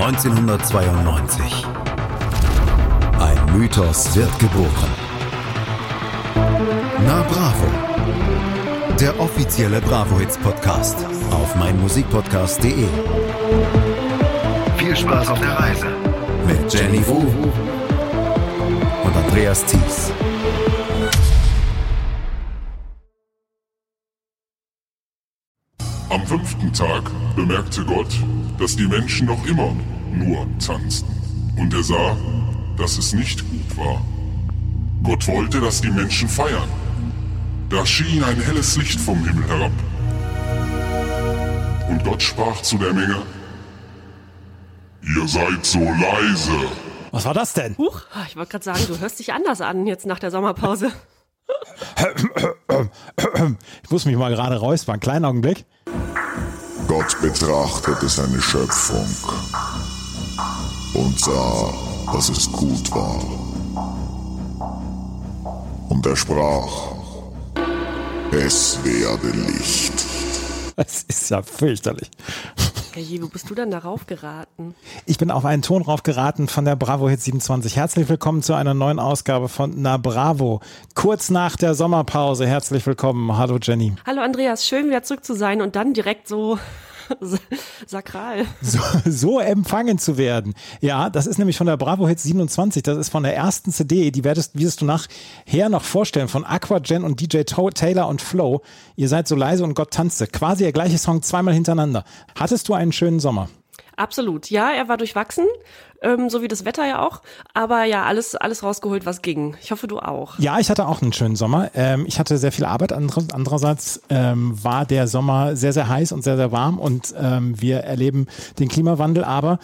1992. Ein Mythos wird geboren. Na Bravo. Der offizielle Bravo-Hits-Podcast auf meinmusikpodcast.de. Viel Spaß auf der Reise mit Jenny Wu und Andreas Thies. Am 5. Tag bemerkte Gott, dass die Menschen noch immer nur tanzten. Und er sah, dass es nicht gut war. Gott wollte, dass die Menschen feiern. Da schien ein helles Licht vom Himmel herab. Und Gott sprach zu der Menge: Ihr seid so leise. Was war das denn? Huch, ich wollte gerade sagen, du hörst dich anders an jetzt nach der Sommerpause. Ich muss mich mal gerade räuspern. Kleinen Augenblick. Gott betrachtete seine Schöpfung und sah, dass es gut war. Und er sprach: Es werde Licht. Das ist ja fürchterlich. Hey, wo bist du denn darauf geraten? Ich bin auf einen Ton drauf geraten von der Bravo Hits 27. Herzlich willkommen zu einer neuen Ausgabe von Na Bravo. Kurz nach der Sommerpause. Herzlich willkommen. Hallo Jenny. Hallo Andreas, schön wieder zurück zu sein und dann direkt so sakral. So empfangen zu werden. Ja, das ist nämlich von der Bravo Hits 27. Das ist von der ersten CD. Die wirst du nachher noch vorstellen von Aquagen und DJ Taylor und Flo. Ihr seid so leise und Gott tanzte. Quasi der gleiche Song zweimal hintereinander. Hattest du einen schönen Sommer? Absolut. Ja, er war durchwachsen, so wie das Wetter ja auch. Aber ja, alles rausgeholt, was ging. Ich hoffe, du auch. Ja, ich hatte auch einen schönen Sommer. Ich hatte sehr viel Arbeit. Andererseits war der Sommer sehr, sehr heiß und sehr, sehr warm. Und wir erleben den Klimawandel. Aber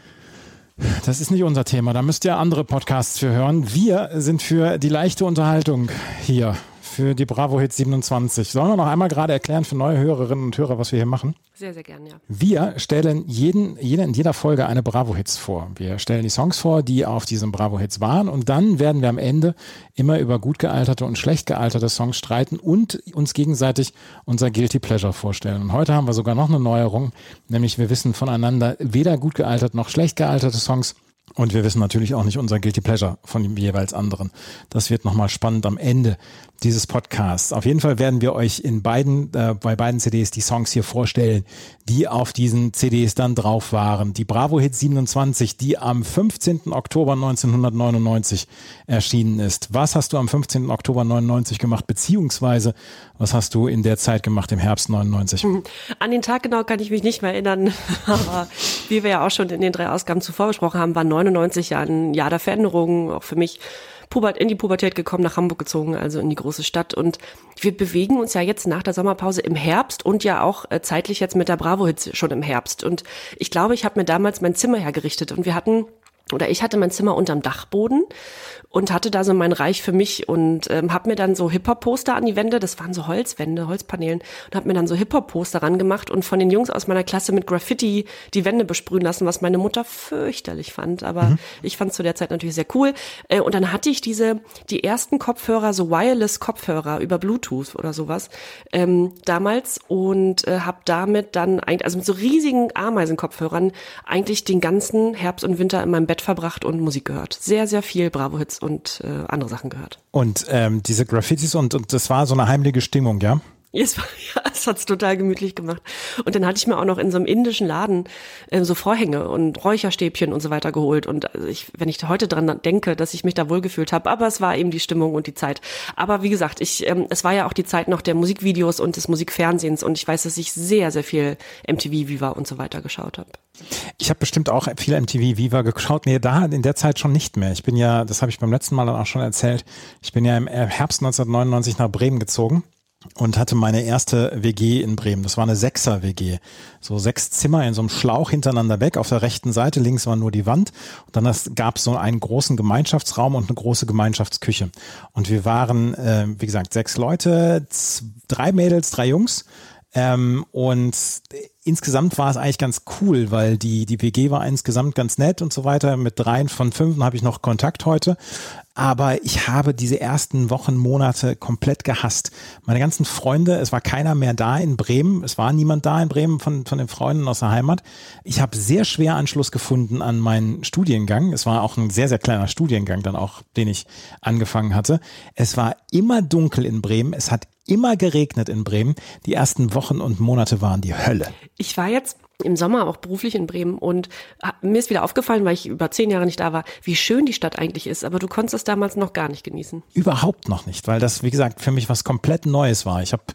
das ist nicht unser Thema. Da müsst ihr andere Podcasts für hören. Wir sind für die leichte Unterhaltung hier. Für die Bravo Hits 27. Sollen wir noch einmal gerade erklären für neue Hörerinnen und Hörer, was wir hier machen? Sehr, sehr gern, ja. Wir stellen in jeder Folge eine Bravo Hits vor. Wir stellen die Songs vor, die auf diesem Bravo Hits waren, und dann werden wir am Ende immer über gut gealterte und schlecht gealterte Songs streiten und uns gegenseitig unser Guilty Pleasure vorstellen. Und heute haben wir sogar noch eine Neuerung, nämlich wir wissen voneinander weder gut gealtert noch schlecht gealterte Songs. Und wir wissen natürlich auch nicht unser Guilty Pleasure von dem jeweils anderen. Das wird nochmal spannend am Ende dieses Podcasts. Auf jeden Fall werden wir euch bei beiden CDs die Songs hier vorstellen, die auf diesen CDs dann drauf waren. Die Bravo Hits 27, die am 15. Oktober 1999 erschienen ist. Was hast du am 15. Oktober 99 gemacht, beziehungsweise was hast du in der Zeit gemacht im Herbst 99? An den Tag genau kann ich mich nicht mehr erinnern, aber wie wir ja auch schon in den 3 Ausgaben zuvor besprochen haben, war 99 ja ein Jahr der Veränderungen, auch für mich in die Pubertät gekommen, nach Hamburg gezogen, also in die große Stadt. Und wir bewegen uns ja jetzt nach der Sommerpause im Herbst und ja auch zeitlich jetzt mit der Bravo Hits schon im Herbst. Und ich glaube, ich habe mir damals mein Zimmer hergerichtet und ich hatte mein Zimmer unterm Dachboden und hatte da so mein Reich für mich und habe mir dann so Hip-Hop-Poster an die Wände, das waren so Holzwände, Holzpaneelen, und habe mir dann so Hip-Hop-Poster rangemacht und von den Jungs aus meiner Klasse mit Graffiti die Wände besprühen lassen, was meine Mutter fürchterlich fand, aber ich fand es zu der Zeit natürlich sehr cool. Und dann hatte ich die ersten Kopfhörer, so Wireless-Kopfhörer über Bluetooth oder sowas damals und habe damit dann also mit so riesigen Ameisenkopfhörern eigentlich den ganzen Herbst und Winter in meinem Bett verbracht und Musik gehört. Sehr, sehr viel Bravo-Hits und andere Sachen gehört. Und diese Graffitis und das war so eine heimliche Stimmung, ja? Es hat's total gemütlich gemacht. Und dann hatte ich mir auch noch in so einem indischen Laden so Vorhänge und Räucherstäbchen und so weiter geholt. Und wenn ich heute dran denke, dass ich mich da wohlgefühlt habe, aber es war eben die Stimmung und die Zeit. Aber wie gesagt, es war ja auch die Zeit noch der Musikvideos und des Musikfernsehens. Und ich weiß, dass ich sehr, sehr viel MTV Viva und so weiter geschaut habe. Ich habe bestimmt auch viel MTV Viva geschaut. Nee, da in der Zeit schon nicht mehr. Ich bin ja, das habe ich beim letzten Mal dann auch schon erzählt, ich bin ja im Herbst 1999 nach Bremen gezogen und hatte meine erste WG in Bremen. Das war eine 6er-WG. So 6 Zimmer in so einem Schlauch hintereinander weg. Auf der rechten Seite links war nur die Wand. Und dann gab es so einen großen Gemeinschaftsraum und eine große Gemeinschaftsküche. Und wir waren, wie gesagt, 6 Leute, 3 Mädels, 3 Jungs. Und insgesamt war es eigentlich ganz cool, weil die WG war insgesamt ganz nett und so weiter. Mit 3 von 5 habe ich noch Kontakt heute. aber ich habe diese ersten Wochen, Monate komplett gehasst. Meine ganzen Freunde, es war keiner mehr da in Bremen, es war niemand da in Bremen von den Freunden aus der Heimat. Ich habe sehr schwer Anschluss gefunden an meinen Studiengang. Es war auch ein sehr, sehr kleiner Studiengang dann auch, den ich angefangen hatte. Es war immer dunkel in Bremen, es hat immer geregnet in Bremen. Die ersten Wochen und Monate waren die Hölle. Ich war jetzt im Sommer auch beruflich in Bremen und mir ist wieder aufgefallen, weil ich über 10 Jahre nicht da war, wie schön die Stadt eigentlich ist, aber du konntest es damals noch gar nicht genießen. Überhaupt noch nicht, weil das, wie gesagt, für mich was komplett Neues war. Ich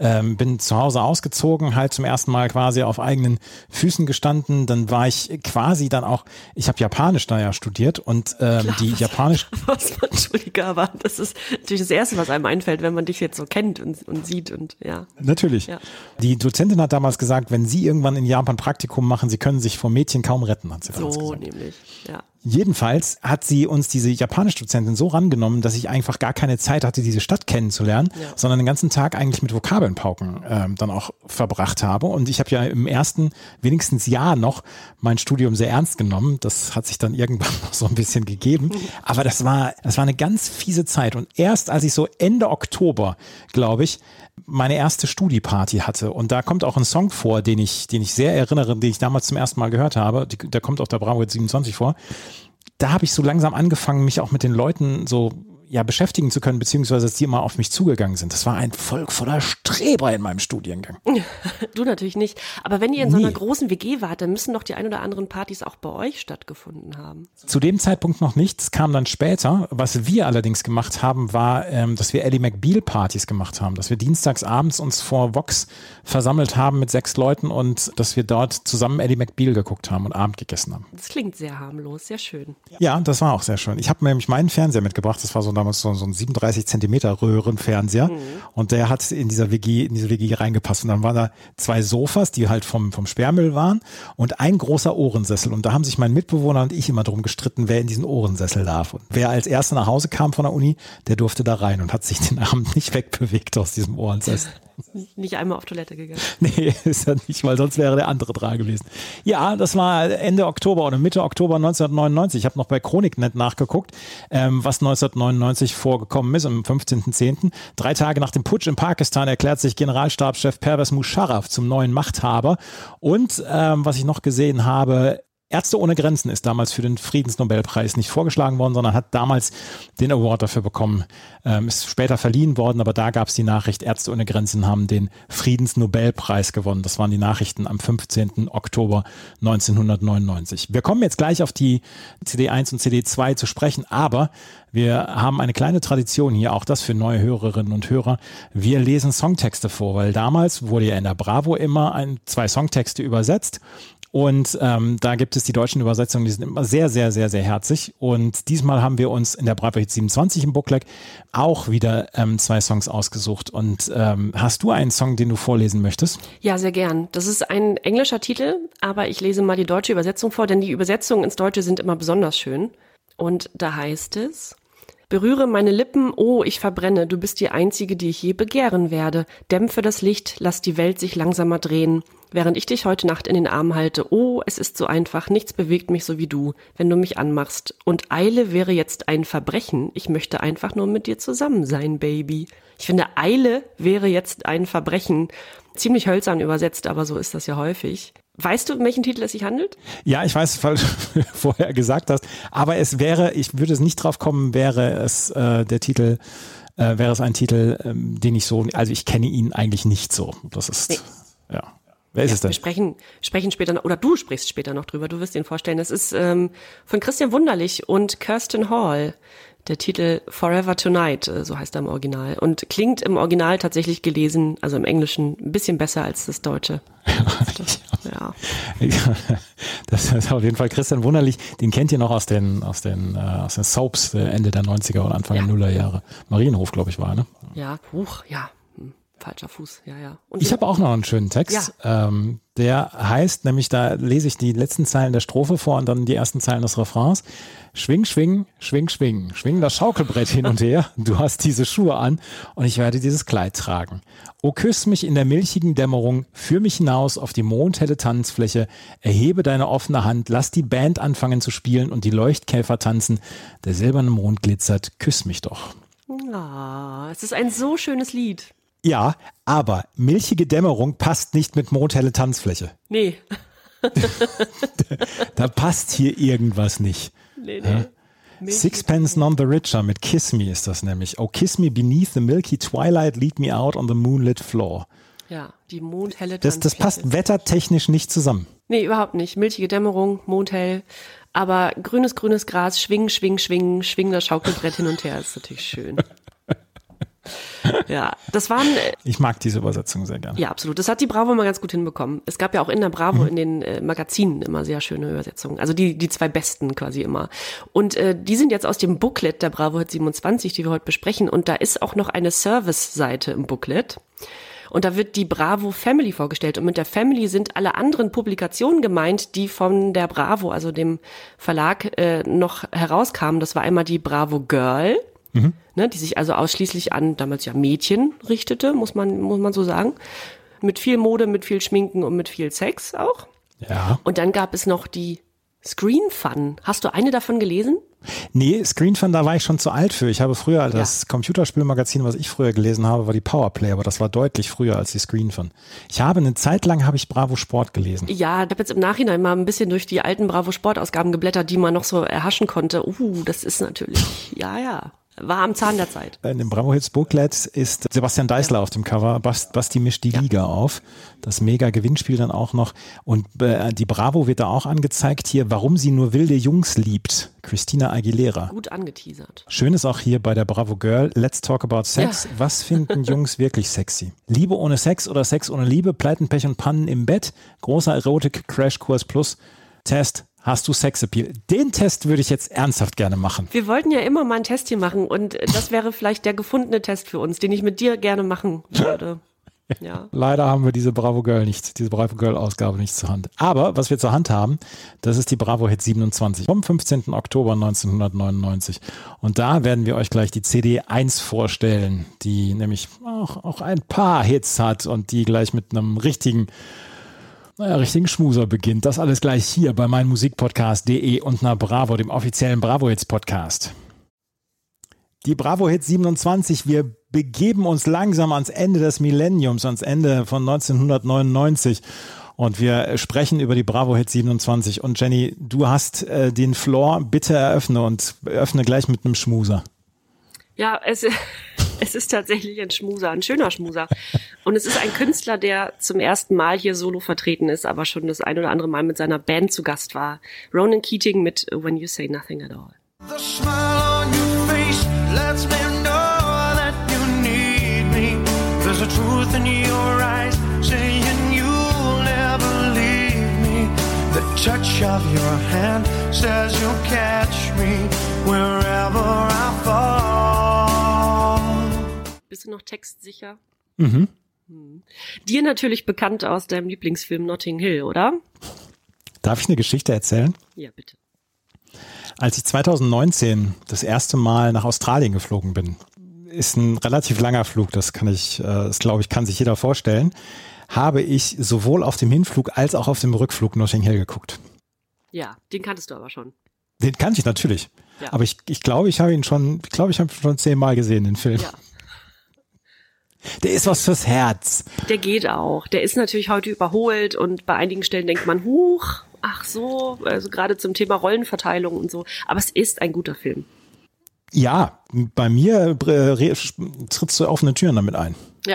bin zu Hause ausgezogen, halt zum ersten Mal quasi auf eigenen Füßen gestanden, dann war ich quasi dann auch, ich habe Japanisch da ja studiert und die Japanisch... Entschuldige, aber das ist natürlich das Erste, was einem einfällt, wenn man dich jetzt so kennt und sieht und ja. Natürlich. Ja. Die Dozentin hat damals gesagt, wenn sie irgendwann in Japan Praktikum machen, sie können sich vor Mädchen kaum retten, hat sie damals gesagt. So nämlich, ja. Jedenfalls hat sie uns, diese Japanisch-Dozentin, so rangenommen, dass ich einfach gar keine Zeit hatte, diese Stadt kennenzulernen, sondern den ganzen Tag eigentlich mit Vokabelnpauken dann auch verbracht habe. Und ich habe ja im ersten, wenigstens Jahr noch mein Studium sehr ernst genommen. Das hat sich dann irgendwann noch so ein bisschen gegeben. Aber das war eine ganz fiese Zeit. Und erst als ich so Ende Oktober, glaube ich, meine erste Studi-Party hatte. Und da kommt auch ein Song vor, den ich sehr erinnere, den ich damals zum ersten Mal gehört habe. Da kommt auch der Bravo Hits 27 vor. Da habe ich so langsam angefangen, mich auch mit den Leuten so beschäftigen zu können, beziehungsweise dass die immer auf mich zugegangen sind. Das war ein Volk voller Streber in meinem Studiengang. Du natürlich nicht. Aber wenn ihr in so einer großen WG wart, dann müssen doch die ein oder anderen Partys auch bei euch stattgefunden haben. Zu dem Zeitpunkt noch nicht. Es kam dann später. Was wir allerdings gemacht haben, war, dass wir Ally McBeal-Partys gemacht haben. Dass wir dienstags abends uns vor Vox versammelt haben mit 6 Leuten und dass wir dort zusammen Ally McBeal geguckt haben und Abend gegessen haben. Das klingt sehr harmlos, sehr schön. Ja, das war auch sehr schön. Ich habe nämlich meinen Fernseher mitgebracht. Das war so damals so ein 37 Zentimeter Röhrenfernseher und der hat in diese WG reingepasst und dann waren da 2 Sofas, die halt vom Sperrmüll waren und ein großer Ohrensessel und da haben sich mein Mitbewohner und ich immer drum gestritten, wer in diesen Ohrensessel darf und wer als Erster nach Hause kam von der Uni, der durfte da rein und hat sich den Abend nicht wegbewegt aus diesem Ohrensessel. Nicht einmal auf Toilette gegangen. Nee, ist ja nicht, weil sonst wäre der andere dran gewesen. Ja, das war Ende Oktober oder Mitte Oktober 1999. Ich habe noch bei Chroniknet nachgeguckt, was 1999 vorgekommen ist, am 15.10. 3 Tage nach dem Putsch in Pakistan erklärt sich Generalstabschef Pervez Musharraf zum neuen Machthaber. Und was ich noch gesehen habe, Ärzte ohne Grenzen ist damals für den Friedensnobelpreis nicht vorgeschlagen worden, sondern hat damals den Award dafür bekommen. Ist später verliehen worden, aber da gab es die Nachricht, Ärzte ohne Grenzen haben den Friedensnobelpreis gewonnen. Das waren die Nachrichten am 15. Oktober 1999. Wir kommen jetzt gleich auf die CD1 und CD2 zu sprechen, aber wir haben eine kleine Tradition hier, auch das für neue Hörerinnen und Hörer. Wir lesen Songtexte vor, weil damals wurde ja in der Bravo immer 2 Songtexte übersetzt. Und da gibt es die deutschen Übersetzungen, die sind immer sehr, sehr, sehr, sehr herzig. Und diesmal haben wir uns in der Bravo Hits 27 im Bookleg auch wieder 2 Songs ausgesucht. Und hast du einen Song, den du vorlesen möchtest? Ja, sehr gern. Das ist ein englischer Titel, aber ich lese mal die deutsche Übersetzung vor, denn die Übersetzungen ins Deutsche sind immer besonders schön. Und da heißt es: Berühre meine Lippen, oh, ich verbrenne, du bist die Einzige, die ich je begehren werde. Dämpfe das Licht, lass die Welt sich langsamer drehen. Während ich dich heute Nacht in den Arm halte, oh, es ist so einfach, nichts bewegt mich so wie du, wenn du mich anmachst. Und Eile wäre jetzt ein Verbrechen, ich möchte einfach nur mit dir zusammen sein, Baby. Ich finde, Eile wäre jetzt ein Verbrechen. Ziemlich hölzern übersetzt, aber so ist das ja häufig. Weißt du, um welchen Titel es sich handelt? Ja, ich weiß, weil du vorher gesagt hast, aber es wäre, ich würde es nicht drauf kommen, wäre es ein Titel, den ich so, also ich kenne ihn eigentlich nicht so. Das ist, nee. Ja. Wer ist es denn? Wir sprechen später, oder du sprichst später noch drüber, du wirst ihn vorstellen. Das ist von Christian Wunderlich und Kirsten Hall. Der Titel Forever Tonight, so heißt er im Original. Und klingt im Original tatsächlich gelesen, also im Englischen, ein bisschen besser als das Deutsche. Ja. Das ist auf jeden Fall Christian Wunderlich. Den kennt ihr noch aus den Soaps Ende der 90er oder Anfang der Nullerjahre. Marienhof, glaube ich, war, ne? Ja, ja. Falscher Fuß, ja. Und ich habe auch noch einen schönen Text. Ja. Der heißt, nämlich da lese ich die letzten Zeilen der Strophe vor und dann die ersten Zeilen des Refrains. Schwing, schwing, schwing, schwing. Schwing das Schaukelbrett hin und her. Du hast diese Schuhe an und ich werde dieses Kleid tragen. O küss mich in der milchigen Dämmerung, führ mich hinaus auf die mondhelle Tanzfläche, erhebe deine offene Hand, lass die Band anfangen zu spielen und die Leuchtkäfer tanzen. Der silberne Mond glitzert, küss mich doch. Es ist ein so schönes Lied. Ja, aber milchige Dämmerung passt nicht mit mondhelle Tanzfläche. Nee. Da passt hier irgendwas nicht. Nee. Sixpence None the Richer mit Kiss Me ist das nämlich. Oh, kiss me beneath the milky twilight, lead me out on the moonlit floor. Ja, die mondhelle Tanzfläche. Das passt wettertechnisch nicht zusammen. Nee, überhaupt nicht. Milchige Dämmerung, mondhell. Aber grünes Gras, schwing das Schaukelbrett hin und her. Ist natürlich schön. Ja, das waren... Ich mag diese Übersetzung sehr gerne. Ja, absolut. Das hat die Bravo mal ganz gut hinbekommen. Es gab ja auch in der Bravo in den Magazinen immer sehr schöne Übersetzungen. Also die zwei besten quasi immer. Und die sind jetzt aus dem Booklet der Bravo Hit 27, die wir heute besprechen. Und da ist auch noch eine Service-Seite im Booklet. Und da wird die Bravo Family vorgestellt. Und mit der Family sind alle anderen Publikationen gemeint, die von der Bravo, also dem Verlag, noch herauskamen. Das war einmal die Bravo Girl, ne, die sich also ausschließlich an damals ja Mädchen richtete, muss man so sagen. Mit viel Mode, mit viel Schminken und mit viel Sex auch. Ja. Und dann gab es noch die Screen Fun. Hast du eine davon gelesen? Nee, Screen Fun, da war ich schon zu alt für. Ich habe früher, das Computerspielmagazin, was ich früher gelesen habe, war die Powerplay, aber das war deutlich früher als die Screen Fun. Eine Zeit lang habe ich Bravo Sport gelesen. Ja, ich habe jetzt im Nachhinein mal ein bisschen durch die alten Bravo Sport Ausgaben geblättert, die man noch so erhaschen konnte. Das ist natürlich, ja. War am Zahn der Zeit. In dem Bravo Hits Booklet ist Sebastian Deißler auf dem Cover. Basti mischt die Liga auf. Das Mega-Gewinnspiel dann auch noch. Und die Bravo wird da auch angezeigt hier, warum sie nur wilde Jungs liebt. Christina Aguilera. Gut angeteasert. Schön ist auch hier bei der Bravo Girl, let's talk about Sex. Ja. Was finden Jungs wirklich sexy? Liebe ohne Sex oder Sex ohne Liebe? Pleiten, Pech und Pannen im Bett? Großer Erotik-Crashkurs plus Test. Hast du Sexappeal? Den Test würde ich jetzt ernsthaft gerne machen. Wir wollten ja immer mal einen Test hier machen und das wäre vielleicht der gefundene Test für uns, den ich mit dir gerne machen würde. Ja. Leider haben wir diese Bravo Girl Ausgabe nicht zur Hand. Aber was wir zur Hand haben, das ist die Bravo Hit 27 vom 15. Oktober 1999. Und da werden wir euch gleich die CD 1 vorstellen, die nämlich auch ein paar Hits hat und die gleich mit einem richtigen Schmuser beginnt. Das alles gleich hier bei meinmusikpodcast.de und einer Bravo, dem offiziellen Bravo Hits Podcast. Die Bravo Hit 27, wir begeben uns langsam ans Ende des Millenniums, ans Ende von 1999 und wir sprechen über die Bravo Hit 27. Und Jenny, du hast den Floor, bitte öffne gleich mit einem Schmuser. Ja, es ist tatsächlich ein Schmuser, ein schöner Schmuser. Und es ist ein Künstler, der zum ersten Mal hier solo vertreten ist, aber schon das ein oder andere Mal mit seiner Band zu Gast war. Ronan Keating mit When You Say Nothing at All. The smile on your face lets me know that you need me. There's a truth in your eyes saying you'll never leave me. The touch of your hand says you'll catch me wherever I fall. Bist du noch textsicher? Mhm. Dir natürlich bekannt aus deinem Lieblingsfilm Notting Hill, oder? Darf ich eine Geschichte erzählen? Ja, bitte. Als ich 2019 das erste Mal nach Australien geflogen bin, ist ein relativ langer Flug, das glaube ich, kann sich jeder vorstellen, habe ich sowohl auf dem Hinflug als auch auf dem Rückflug Notting Hill geguckt. Ja, den kanntest du aber schon. Den kannte ich natürlich. Ja. Aber ich glaube, ich habe ihn schon 10-mal gesehen, den Film. Ja. Der ist was fürs Herz. Der geht auch. Der ist natürlich heute überholt und bei einigen Stellen denkt man, huch, ach so, also gerade zum Thema Rollenverteilung und so. Aber es ist ein guter Film. Ja, bei mir trittst du offene Türen damit ein. Ja.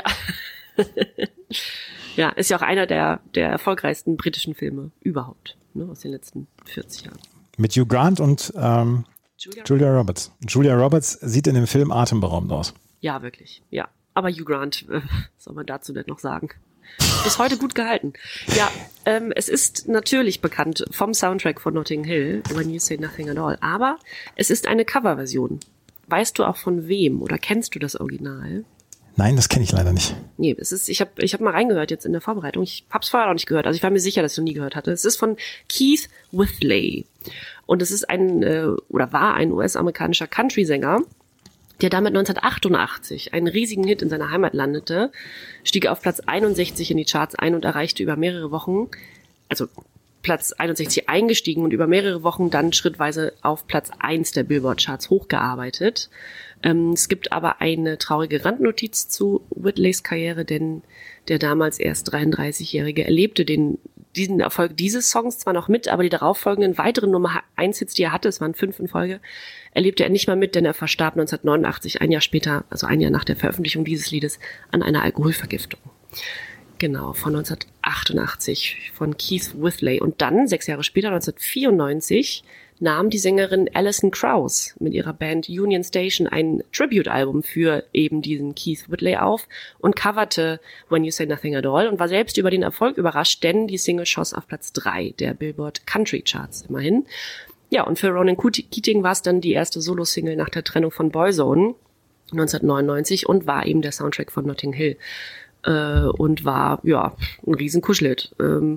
Ja, ist ja auch einer der erfolgreichsten britischen Filme überhaupt, ne, aus den letzten 40 Jahren. Mit Hugh Grant und Julia Roberts. Julia Roberts sieht in dem Film atemberaubend aus. Ja, wirklich, ja. Aber Hugh Grant, was soll man dazu denn noch sagen? Bis heute gut gehalten. Ja, es ist natürlich bekannt vom Soundtrack von Notting Hill, When You Say Nothing at All, aber es ist eine Coverversion. Weißt du auch von wem oder kennst du das Original? Nein, das kenne ich leider nicht. Nee, ich hab mal reingehört jetzt in der Vorbereitung. Ich hab's vorher noch nicht gehört. Also ich war mir sicher, dass ich noch nie gehört hatte. Es ist von Keith Whitley. Und es ist war ein US-amerikanischer Country-Sänger, der damit 1988 einen riesigen Hit in seiner Heimat landete, stieg auf Platz 61 in die Charts ein und erreichte über mehrere Wochen, also Platz 61 eingestiegen und über mehrere Wochen dann schrittweise auf Platz 1 der Billboard-Charts hochgearbeitet. Es gibt aber eine traurige Randnotiz zu Whitleys Karriere, denn der damals erst 33-Jährige erlebte diesen Erfolg dieses Songs zwar noch mit, aber die darauffolgenden weiteren Nummer 1 Hits, die er hatte, es waren 5 in Folge, erlebte er nicht mal mit, denn er verstarb 1989, ein Jahr später, also ein Jahr nach der Veröffentlichung dieses Liedes, an einer Alkoholvergiftung. Genau, von 1988 von Keith Whitley. Und dann, 6 Jahre später, 1994, nahm die Sängerin Alison Krauss mit ihrer Band Union Station ein Tribute-Album für eben diesen Keith Whitley auf und coverte When You Say Nothing at All und war selbst über den Erfolg überrascht, denn die Single schoss auf Platz 3 der Billboard Country Charts immerhin. Ja, und für Ronan Keating war es dann die erste Solo-Single nach der Trennung von Boyzone 1999 und war eben der Soundtrack von Notting Hill. Und war, ja, ein riesen Kuschelhit.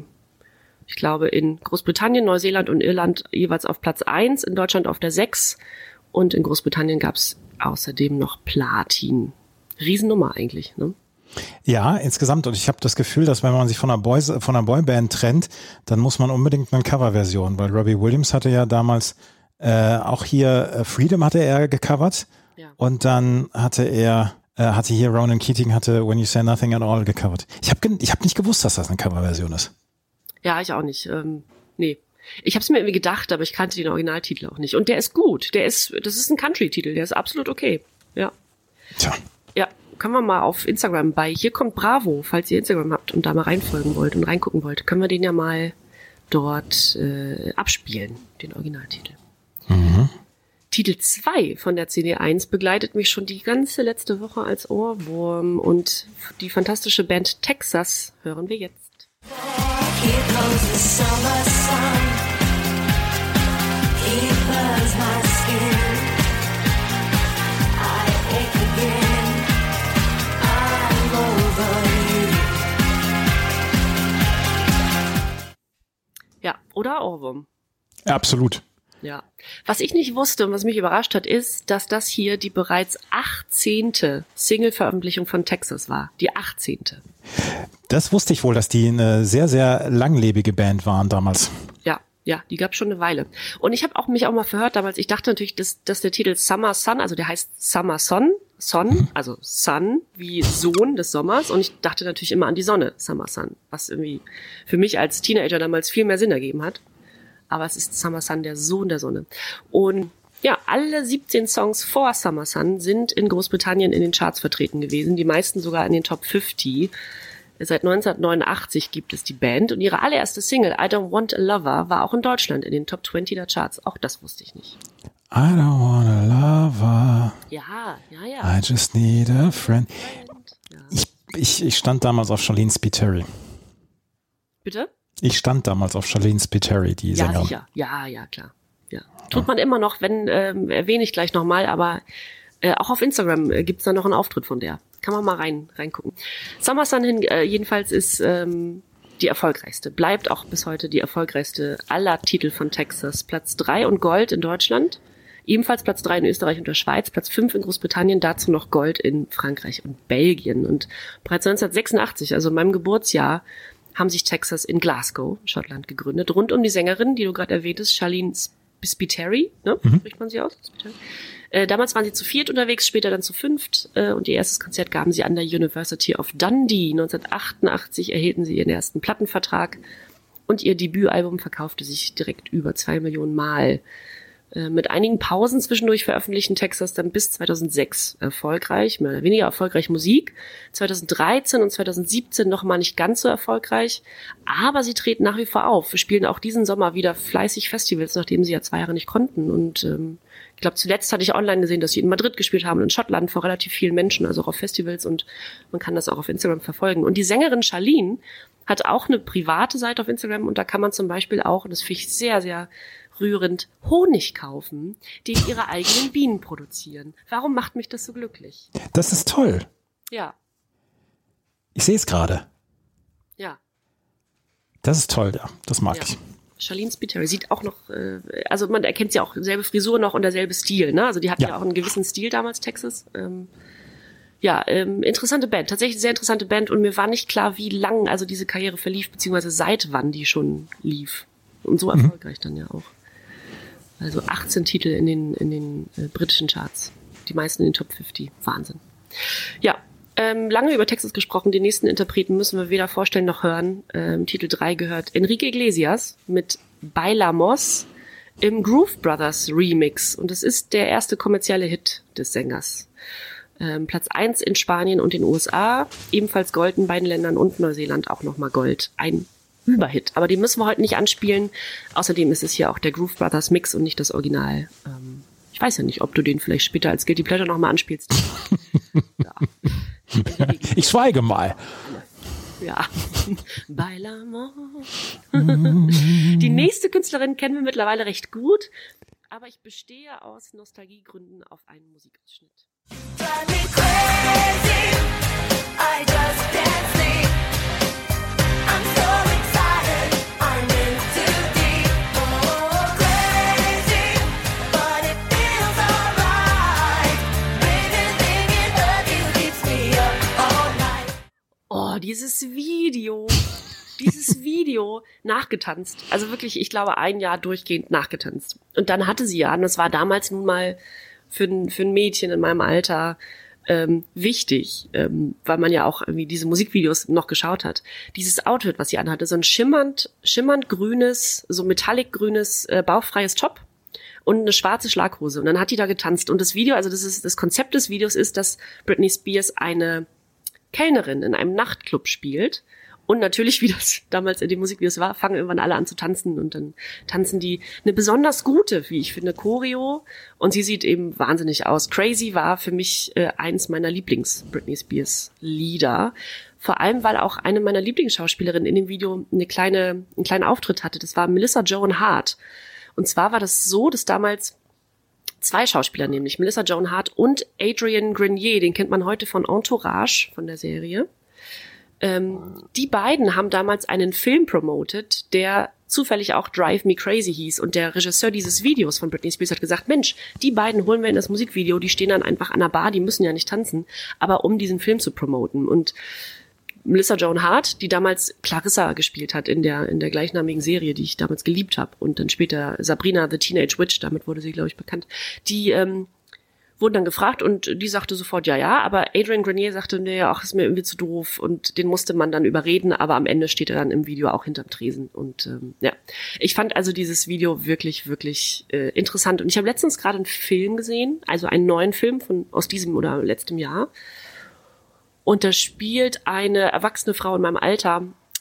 Ich glaube, in Großbritannien, Neuseeland und Irland jeweils auf Platz 1, in Deutschland auf der 6 und in Großbritannien gab es außerdem noch Platin. Riesennummer eigentlich, ne? Ja, insgesamt. Und ich habe das Gefühl, dass wenn man sich von einer Boyband trennt, dann muss man unbedingt eine Coverversion, weil Robbie Williams hatte ja damals auch hier Freedom hatte er gecovert. Ja. Und dann hatte hier Ronan Keating When You Say Nothing at All gecovert. Ich hab nicht gewusst, dass das eine Coverversion ist. Ja, ich auch nicht. Nee. Ich habe es mir irgendwie gedacht, aber ich kannte den Originaltitel auch nicht. Und der ist gut. Das ist ein Country-Titel. Der ist absolut okay. Ja. Tja. Ja, können wir mal auf Instagram bei Hier kommt Bravo, falls ihr Instagram habt und da mal reinfolgen wollt und reingucken wollt, können wir den ja mal dort abspielen, den Originaltitel. Mhm. Titel 2 von der CD1 begleitet mich schon die ganze letzte Woche als Ohrwurm und die fantastische Band Texas hören wir jetzt. Here comes the summer sun. He burns my skin. I ache again. I'm over you. Ja, oder Ohrwurm? Absolut. Ja. Was ich nicht wusste und was mich überrascht hat, ist, dass das hier die bereits 18. Single-Veröffentlichung von Texas war. Die 18. Das wusste ich wohl, dass die eine sehr, sehr langlebige Band waren damals. Ja, die gab schon eine Weile. Und ich habe mich auch mal verhört damals, ich dachte natürlich, dass der Titel Summer Sun, also der heißt Summer Son, also Sun wie Sohn des Sommers. Und ich dachte natürlich immer an die Sonne, Summer Sun, was irgendwie für mich als Teenager damals viel mehr Sinn ergeben hat. Aber es ist Summer Sun, der Sohn der Sonne. Und ja, alle 17 Songs vor Summer Sun sind in Großbritannien in den Charts vertreten gewesen, die meisten sogar in den Top 50. Seit 1989 gibt es die Band und ihre allererste Single, I Don't Want a Lover, war auch in Deutschland in den Top 20 der Charts. Auch das wusste ich nicht. I don't want a lover. Ja. I just need a friend. Ja. Ich stand damals auf Charlene Spiteri. Bitte? Ich stand damals auf Charlene Spiteri, die Sängerin. Sicher. Ja, klar. Ja. Tut man immer noch, wenn, erwähne ich gleich nochmal, aber auch auf Instagram gibt's da noch einen Auftritt von der. Kann man mal reingucken. Summer Sun jedenfalls ist die erfolgreichste, bleibt auch bis heute die erfolgreichste aller Titel von Texas. Platz 3 und Gold in Deutschland, ebenfalls Platz 3 in Österreich und der Schweiz, Platz 5 in Großbritannien, dazu noch Gold in Frankreich und Belgien. Und bereits 1986, also in meinem Geburtsjahr, haben sich Texas in Glasgow, Schottland, gegründet, rund um die Sängerin, die du gerade erwähntest, Charlene Spiteri, ne? Spricht man sie aus? Damals waren sie zu 4 unterwegs, später dann zu 5 und ihr erstes Konzert gaben sie an der University of Dundee. 1988 erhielten sie ihren ersten Plattenvertrag und ihr Debütalbum verkaufte sich direkt über 2 Millionen Mal. Mit einigen Pausen zwischendurch veröffentlichten Texas dann bis 2006 erfolgreich, mehr oder weniger erfolgreich Musik. 2013 und 2017 nochmal nicht ganz so erfolgreich, aber sie treten nach wie vor auf. Wir spielen auch diesen Sommer wieder fleißig Festivals, nachdem sie ja 2 Jahre nicht konnten. Und ich glaube, zuletzt hatte ich online gesehen, dass sie in Madrid gespielt haben, in Schottland vor relativ vielen Menschen, also auch auf Festivals, und man kann das auch auf Instagram verfolgen. Und die Sängerin Charlene hat auch eine private Seite auf Instagram und da kann man zum Beispiel auch, und das finde ich sehr, sehr rührend, Honig kaufen, den ihre eigenen Bienen produzieren. Warum macht mich das so glücklich? Das ist toll. Ja, Ich sehe es gerade. ja. Das ist toll, ja. Das mag Ja. ich. Charlene Spiteri sieht auch noch, also man erkennt sie auch, selbe Frisur noch und derselbe Stil, ne? Also die hatten Ja. ja auch einen gewissen Stil damals, Texas. Interessante Band, tatsächlich sehr interessante Band und mir war nicht klar, wie lang also diese Karriere verlief, beziehungsweise seit wann die schon lief. Und so erfolgreich dann ja auch. Also 18 Titel in den britischen Charts. Die meisten in den Top 50. Wahnsinn. Ja, lange über Texas gesprochen. Den nächsten Interpreten müssen wir weder vorstellen noch hören. Titel 3 gehört Enrique Iglesias mit Bailamos im Groove Brothers Remix. Und es ist der erste kommerzielle Hit des Sängers. Platz 1 in Spanien und den USA. Ebenfalls Gold in beiden Ländern und Neuseeland auch nochmal Gold. Ein Überhit. Aber den müssen wir heute nicht anspielen. Außerdem ist es hier auch der Groove Brothers Mix und nicht das Original. Ich weiß ja nicht, ob du den vielleicht später als Guilty Pleasure nochmal anspielst. Ja. Ich schweige mal. Ja. Bailamos. Die nächste Künstlerin kennen wir mittlerweile recht gut, aber ich bestehe aus Nostalgiegründen auf einen Musikausschnitt. Drive me crazy. I just can't sleep. I'm so excited. I'm in too deep. Oh, crazy, but it feels alright. Baby, thinking of you keeps me up all night. Oh, dieses Video nachgetanzt. Also wirklich, ich glaube, ein Jahr durchgehend nachgetanzt. Und dann hatte sie ja, und das war damals nun mal für ein Mädchen in meinem Alter wichtig, weil man ja auch irgendwie diese Musikvideos noch geschaut hat. Dieses Outfit, was sie anhatte, so ein schimmernd grünes, so metallic grünes, bauchfreies Top und eine schwarze Schlaghose. Und dann hat die da getanzt. Und das Video, also das Konzept des Videos ist, dass Britney Spears eine Kellnerin in einem Nachtclub spielt. Und natürlich, wie das damals in den Musikvideos war, fangen irgendwann alle an zu tanzen und dann tanzen die eine besonders gute, wie ich finde, Choreo und sie sieht eben wahnsinnig aus. Crazy war für mich eins meiner Lieblings-Britney Spears Lieder. Vor allem, weil auch eine meiner Lieblingsschauspielerinnen in dem Video einen kleinen Auftritt hatte. Das war Melissa Joan Hart. Und zwar war das so, dass damals zwei Schauspieler, nämlich Melissa Joan Hart und Adrian Grenier, den kennt man heute von Entourage, von der Serie. Die beiden haben damals einen Film promotet, der zufällig auch Drive Me Crazy hieß. Und der Regisseur dieses Videos von Britney Spears hat gesagt, Mensch, die beiden holen wir in das Musikvideo, die stehen dann einfach an der Bar, die müssen ja nicht tanzen, aber um diesen Film zu promoten. Und Melissa Joan Hart, die damals Clarissa gespielt hat in der gleichnamigen Serie, die ich damals geliebt habe, und dann später Sabrina the Teenage Witch, damit wurde sie, glaube ich, bekannt, die wurden dann gefragt und die sagte sofort ja, aber Adrian Grenier sagte, nee, ach, ist mir irgendwie zu doof und den musste man dann überreden, aber am Ende steht er dann im Video auch hinterm Tresen und ich fand also dieses Video wirklich, wirklich interessant und ich habe letztens gerade einen Film gesehen, also einen neuen Film aus diesem oder letztem Jahr und da spielt eine erwachsene Frau in meinem Alter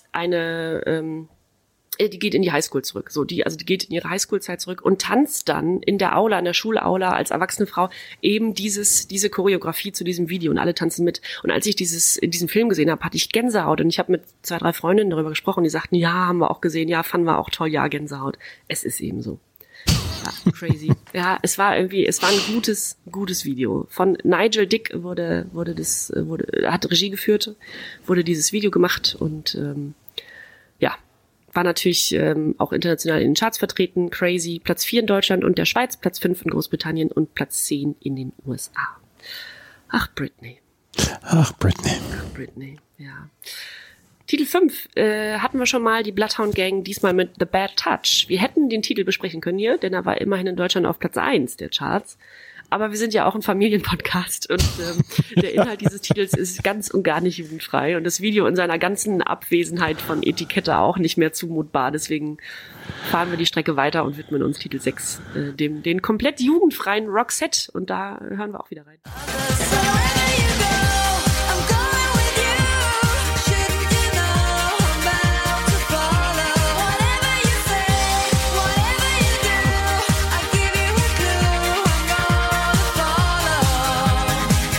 die geht in die Highschool zurück. Die geht in ihre Highschool-Zeit zurück und tanzt dann in der Aula, in der Schulaula als erwachsene Frau eben diese Choreografie zu diesem Video und alle tanzen mit. Und als ich diesen Film gesehen habe, hatte ich Gänsehaut und ich habe mit 2, 3 Freundinnen darüber gesprochen, die sagten, ja, haben wir auch gesehen, ja, fanden wir auch toll, ja, Gänsehaut. Es ist eben so. Ja, crazy. Ja, es war ein gutes Video. Von Nigel Dick hat Regie geführt, wurde dieses Video gemacht und war natürlich auch international in den Charts vertreten. Crazy, Platz 4 in Deutschland und der Schweiz, Platz 5 in Großbritannien und Platz 10 in den USA. Ach, Britney. Ach, Britney. Ach, Britney, ja. Titel 5 hatten wir schon mal, die Bloodhound Gang, diesmal mit The Bad Touch. Wir hätten den Titel besprechen können hier, denn er war immerhin in Deutschland auf Platz 1 der Charts. Aber wir sind ja auch ein Familienpodcast und der Inhalt dieses Titels ist ganz und gar nicht jugendfrei und das Video in seiner ganzen Abwesenheit von Etikette auch nicht mehr zumutbar. Deswegen fahren wir die Strecke weiter und widmen uns Titel 6, den komplett jugendfreien Roxette und da hören wir auch wieder rein. So wherever you go, I'm going with you. Shouldn't you know I'm bound to follow? Whatever you say, whatever you do, I give you a clue. I'm gonna follow.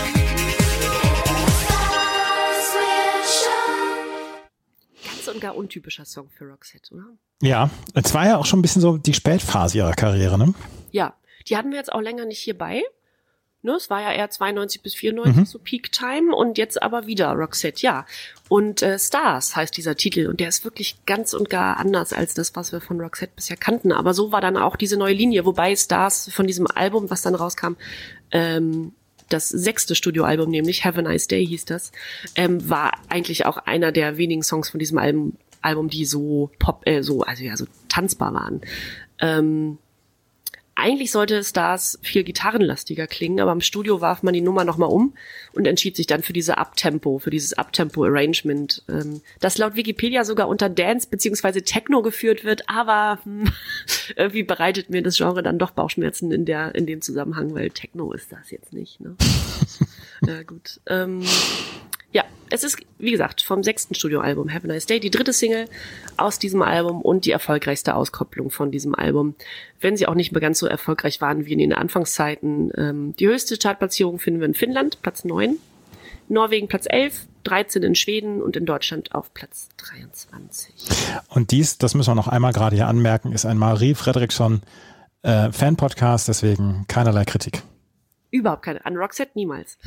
Stars will show. Ganz und gar untypischer Song für Roxette, oder? Ja, es war ja auch schon ein bisschen so die Spätphase ihrer Karriere, ne? Ja, die hatten wir jetzt auch länger nicht hierbei. Ne, es war ja eher 92 bis 94 so Peak Time und jetzt aber wieder Roxette, ja. Und Stars heißt dieser Titel und der ist wirklich ganz und gar anders als das, was wir von Roxette bisher kannten. Aber so war dann auch diese neue Linie, wobei Stars von diesem Album, was dann rauskam, das 6. Studioalbum, nämlich Have a Nice Day hieß das, war eigentlich auch einer der wenigen Songs von diesem Album, die so so tanzbar waren. Eigentlich sollte Stars viel gitarrenlastiger klingen, aber im Studio warf man die Nummer nochmal um und entschied sich dann für dieses Uptempo-Arrangement, das laut Wikipedia sogar unter Dance bzw. Techno geführt wird, aber irgendwie bereitet mir das Genre dann doch Bauchschmerzen in dem Zusammenhang, weil Techno ist das jetzt nicht, ne? Ja, gut. Ja, es ist, wie gesagt, vom 6. Studioalbum Have a Nice Day, die 3. Single aus diesem Album und die erfolgreichste Auskopplung von diesem Album. Wenn sie auch nicht mehr ganz so erfolgreich waren wie in den Anfangszeiten. Die höchste Chartplatzierung finden wir in Finnland, Platz 9, Norwegen Platz 11, 13 in Schweden und in Deutschland auf Platz 23. Und das müssen wir noch einmal gerade hier anmerken, ist ein Marie Fredriksson Fan-Podcast, deswegen keinerlei Kritik. Überhaupt keine. An Roxette niemals.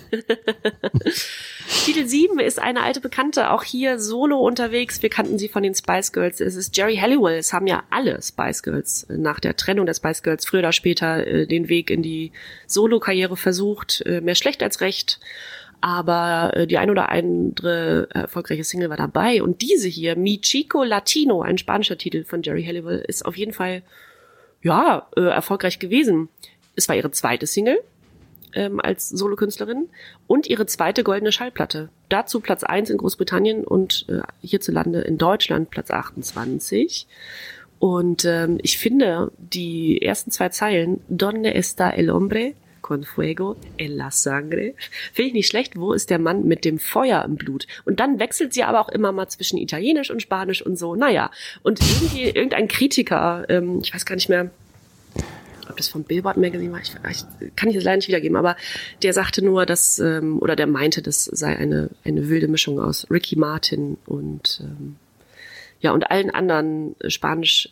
Titel 7 ist eine alte Bekannte, auch hier solo unterwegs. Wir kannten sie von den Spice Girls. Es ist Geri Halliwell. Es haben ja alle Spice Girls nach der Trennung der Spice Girls früher oder später den Weg in die Solo-Karriere versucht. Mehr schlecht als recht. Aber die ein oder andere erfolgreiche Single war dabei. Und diese hier, Mi Chico Latino, ein spanischer Titel von Geri Halliwell, ist auf jeden Fall erfolgreich gewesen. Es war ihre 2. Single als Solokünstlerin und ihre 2. goldene Schallplatte. Dazu Platz 1 in Großbritannien und hierzulande in Deutschland Platz 28. Und ich finde die ersten 2 Zeilen, Donde está el hombre con fuego en la sangre, finde ich nicht schlecht. Wo ist der Mann mit dem Feuer im Blut? Und dann wechselt sie aber auch immer mal zwischen Italienisch und Spanisch und so. Naja, und irgendein Kritiker, ich weiß gar nicht mehr, ob das vom Billboard Magazine war, ich kann ich das leider nicht wiedergeben, aber der sagte nur, dass, oder der meinte, das sei eine wilde Mischung aus Ricky Martin und und allen anderen spanisch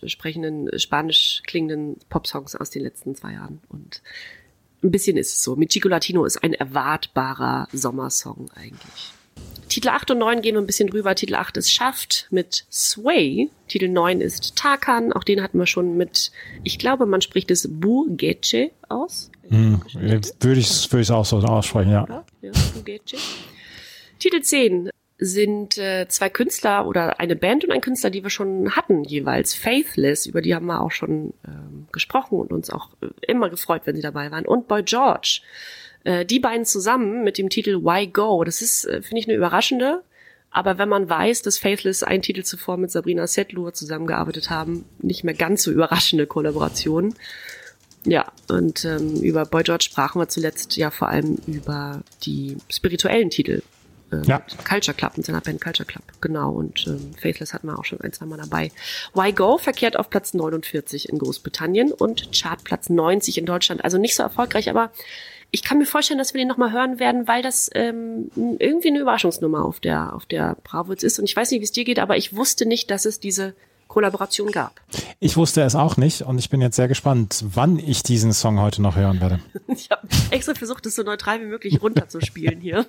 klingenden Popsongs aus den letzten 2 Jahren. Und ein bisschen ist es so. Mi Chico Latino ist ein erwartbarer Sommersong eigentlich. Titel 8 und 9 gehen wir ein bisschen drüber. Titel 8 ist Shaft mit Sway. Titel 9 ist Tarkan. Auch den hatten wir schon mit, ich glaube, man spricht es Bugece aus. Würde ich auch so aussprechen, ja. Ja, Bugece. Titel 10 sind 2 Künstler oder eine Band und ein Künstler, die wir schon hatten jeweils. Faithless, über die haben wir auch schon gesprochen und uns auch immer gefreut, wenn sie dabei waren. Und Boy George. Die beiden zusammen mit dem Titel Why Go, das ist, finde ich, eine überraschende, aber wenn man weiß, dass Faithless einen Titel zuvor mit Sabrina Setlur zusammengearbeitet haben, nicht mehr ganz so überraschende Kollaboration. Ja, und über Boy George sprachen wir zuletzt ja vor allem über die spirituellen Titel. Culture Club, mit seiner Band Culture Club, genau, und Faithless hatten wir auch schon 1-2 Mal dabei. Why Go verkehrt auf Platz 49 in Großbritannien und Chartplatz 90 in Deutschland, also nicht so erfolgreich, aber ich kann mir vorstellen, dass wir den nochmal hören werden, weil das irgendwie eine Überraschungsnummer auf der Bravo jetzt ist. Und ich weiß nicht, wie es dir geht, aber ich wusste nicht, dass es diese Kollaboration gab. Ich wusste es auch nicht und ich bin jetzt sehr gespannt, wann ich diesen Song heute noch hören werde. Ich habe extra versucht, es so neutral wie möglich runterzuspielen hier.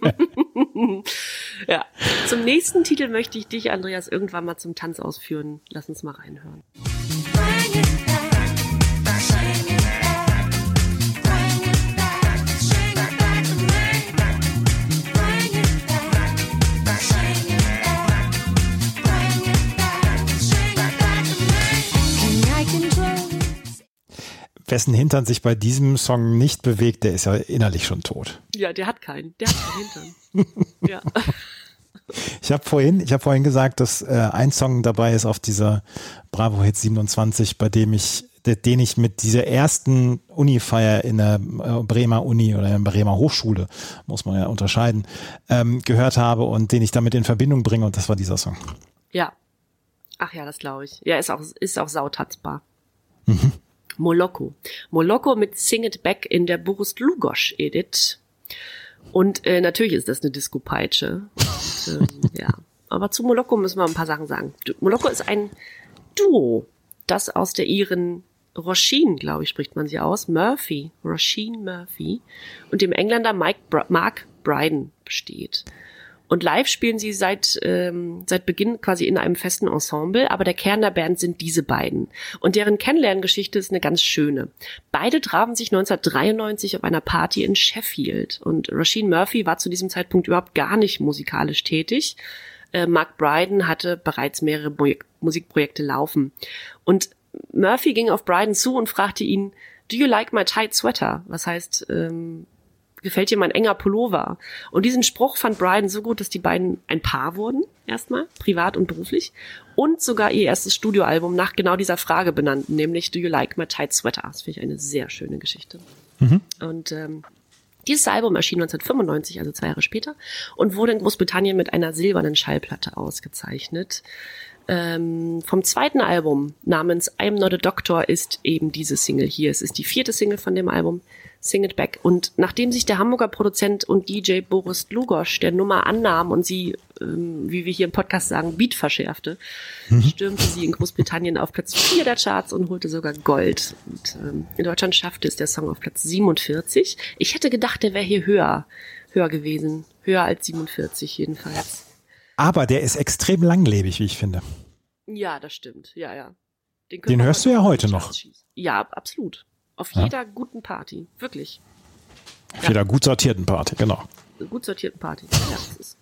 Ja. Zum nächsten Titel möchte ich dich, Andreas, irgendwann mal zum Tanz ausführen. Lass uns mal reinhören. Wessen Hintern sich bei diesem Song nicht bewegt, der ist ja innerlich schon tot. Ja, der hat keinen Hintern. Ja. Ich habe vorhin gesagt, dass ein Song dabei ist auf dieser Bravo Hits 27, den ich mit dieser ersten Uni-Feier in der Bremer Uni oder in der Bremer Hochschule, muss man ja unterscheiden, gehört habe und den ich damit in Verbindung bringe, und das war dieser Song. Ja. Ach ja, das glaube ich. Ja, ist auch sautanzbar. Mhm. Moloko mit Sing It Back in der Boris Dlugosch Edit. Und natürlich ist das eine Disco-Peitsche. Ja. Aber zu Moloko müssen wir ein paar Sachen sagen. Moloko ist ein Duo, das aus der Iren Roisin, glaube ich, spricht man sie aus, Roisin Murphy und dem Engländer Mark Brydon besteht. Und live spielen sie seit Beginn quasi in einem festen Ensemble, aber der Kern der Band sind diese beiden. Und deren Kennenlerngeschichte ist eine ganz schöne. Beide trafen sich 1993 auf einer Party in Sheffield und Roisin Murphy war zu diesem Zeitpunkt überhaupt gar nicht musikalisch tätig. Mark Brydon hatte bereits mehrere Musikprojekte laufen. Und Murphy ging auf Brydon zu und fragte ihn, "Do you like my tight sweater?" Was heißt, gefällt dir mein enger Pullover? Und diesen Spruch fand Brydon so gut, dass die beiden ein Paar wurden, erstmal, privat und beruflich, und sogar ihr erstes Studioalbum nach genau dieser Frage benannten, nämlich "Do you like my tight sweater?" Das finde ich eine sehr schöne Geschichte. Und dieses Album erschien 1995, also 2 Jahre später, und wurde in Großbritannien mit einer silbernen Schallplatte ausgezeichnet. Vom zweiten Album namens I Am Not a Doctor ist eben diese Single hier. Es ist die 4. Single von dem Album, Sing It Back. Und nachdem sich der Hamburger Produzent und DJ Boris Dlugosch der Nummer annahm und sie, wie wir hier im Podcast sagen, Beat verschärfte, stürmte sie in Großbritannien auf Platz 4 der Charts und holte sogar Gold. Und in Deutschland schaffte es der Song auf Platz 47. Ich hätte gedacht, der wäre hier höher gewesen. Höher als 47 jedenfalls. Aber der ist extrem langlebig, wie ich finde. Ja, das stimmt. Ja. Den hörst du ja heute noch. Ja, absolut. Auf jeder guten Party. Wirklich. Auf jeder gut sortierten Party, genau. Gut sortierten Party. Ja, das ist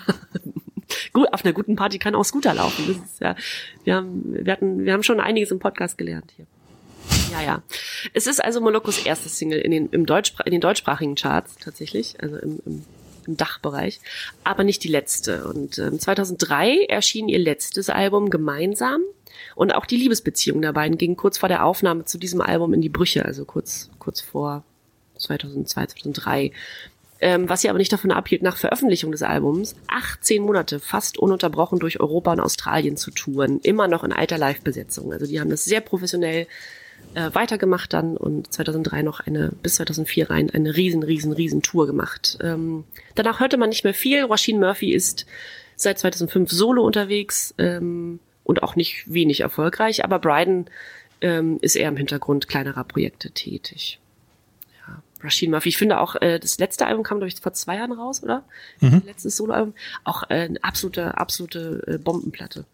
gut, auf einer guten Party kann auch Scooter laufen. Das ist ja, wir haben schon einiges im Podcast gelernt hier. Ja. Es ist also Molokos erstes Single in den deutschsprachigen Charts tatsächlich, also im Dachbereich, aber nicht die letzte. Und 2003 erschien ihr letztes Album gemeinsam und auch die Liebesbeziehung der beiden ging kurz vor der Aufnahme zu diesem Album in die Brüche, also kurz vor 2002, 2003. Was sie aber nicht davon abhielt, nach Veröffentlichung des Albums 18 Monate fast ununterbrochen durch Europa und Australien zu touren, immer noch in alter Live-Besetzung. Also die haben das sehr professionell weitergemacht dann und 2003 noch bis 2004 rein eine riesen Tour gemacht. Danach hörte man nicht mehr viel. Roisin Murphy ist seit 2005 solo unterwegs und auch nicht wenig erfolgreich, aber Brydon ist eher im Hintergrund kleinerer Projekte tätig. Ja, Roisin Murphy, ich finde auch, das letzte Album kam, glaube ich, vor 2 Jahren raus, oder? Letztes Soloalbum. Auch eine absolute Bombenplatte.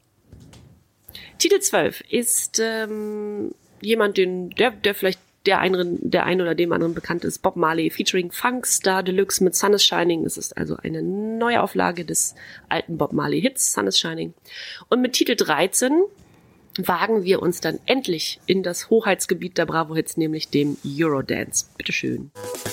Titel 12 ist jemand, der vielleicht der einen oder dem anderen bekannt ist, Bob Marley featuring Funkstar Deluxe mit Sun is Shining. Es ist also eine Neuauflage des alten Bob Marley Hits Sun is Shining. Und mit Titel 13 wagen wir uns dann endlich in das Hoheitsgebiet der Bravo Hits, nämlich dem Eurodance. Bitteschön.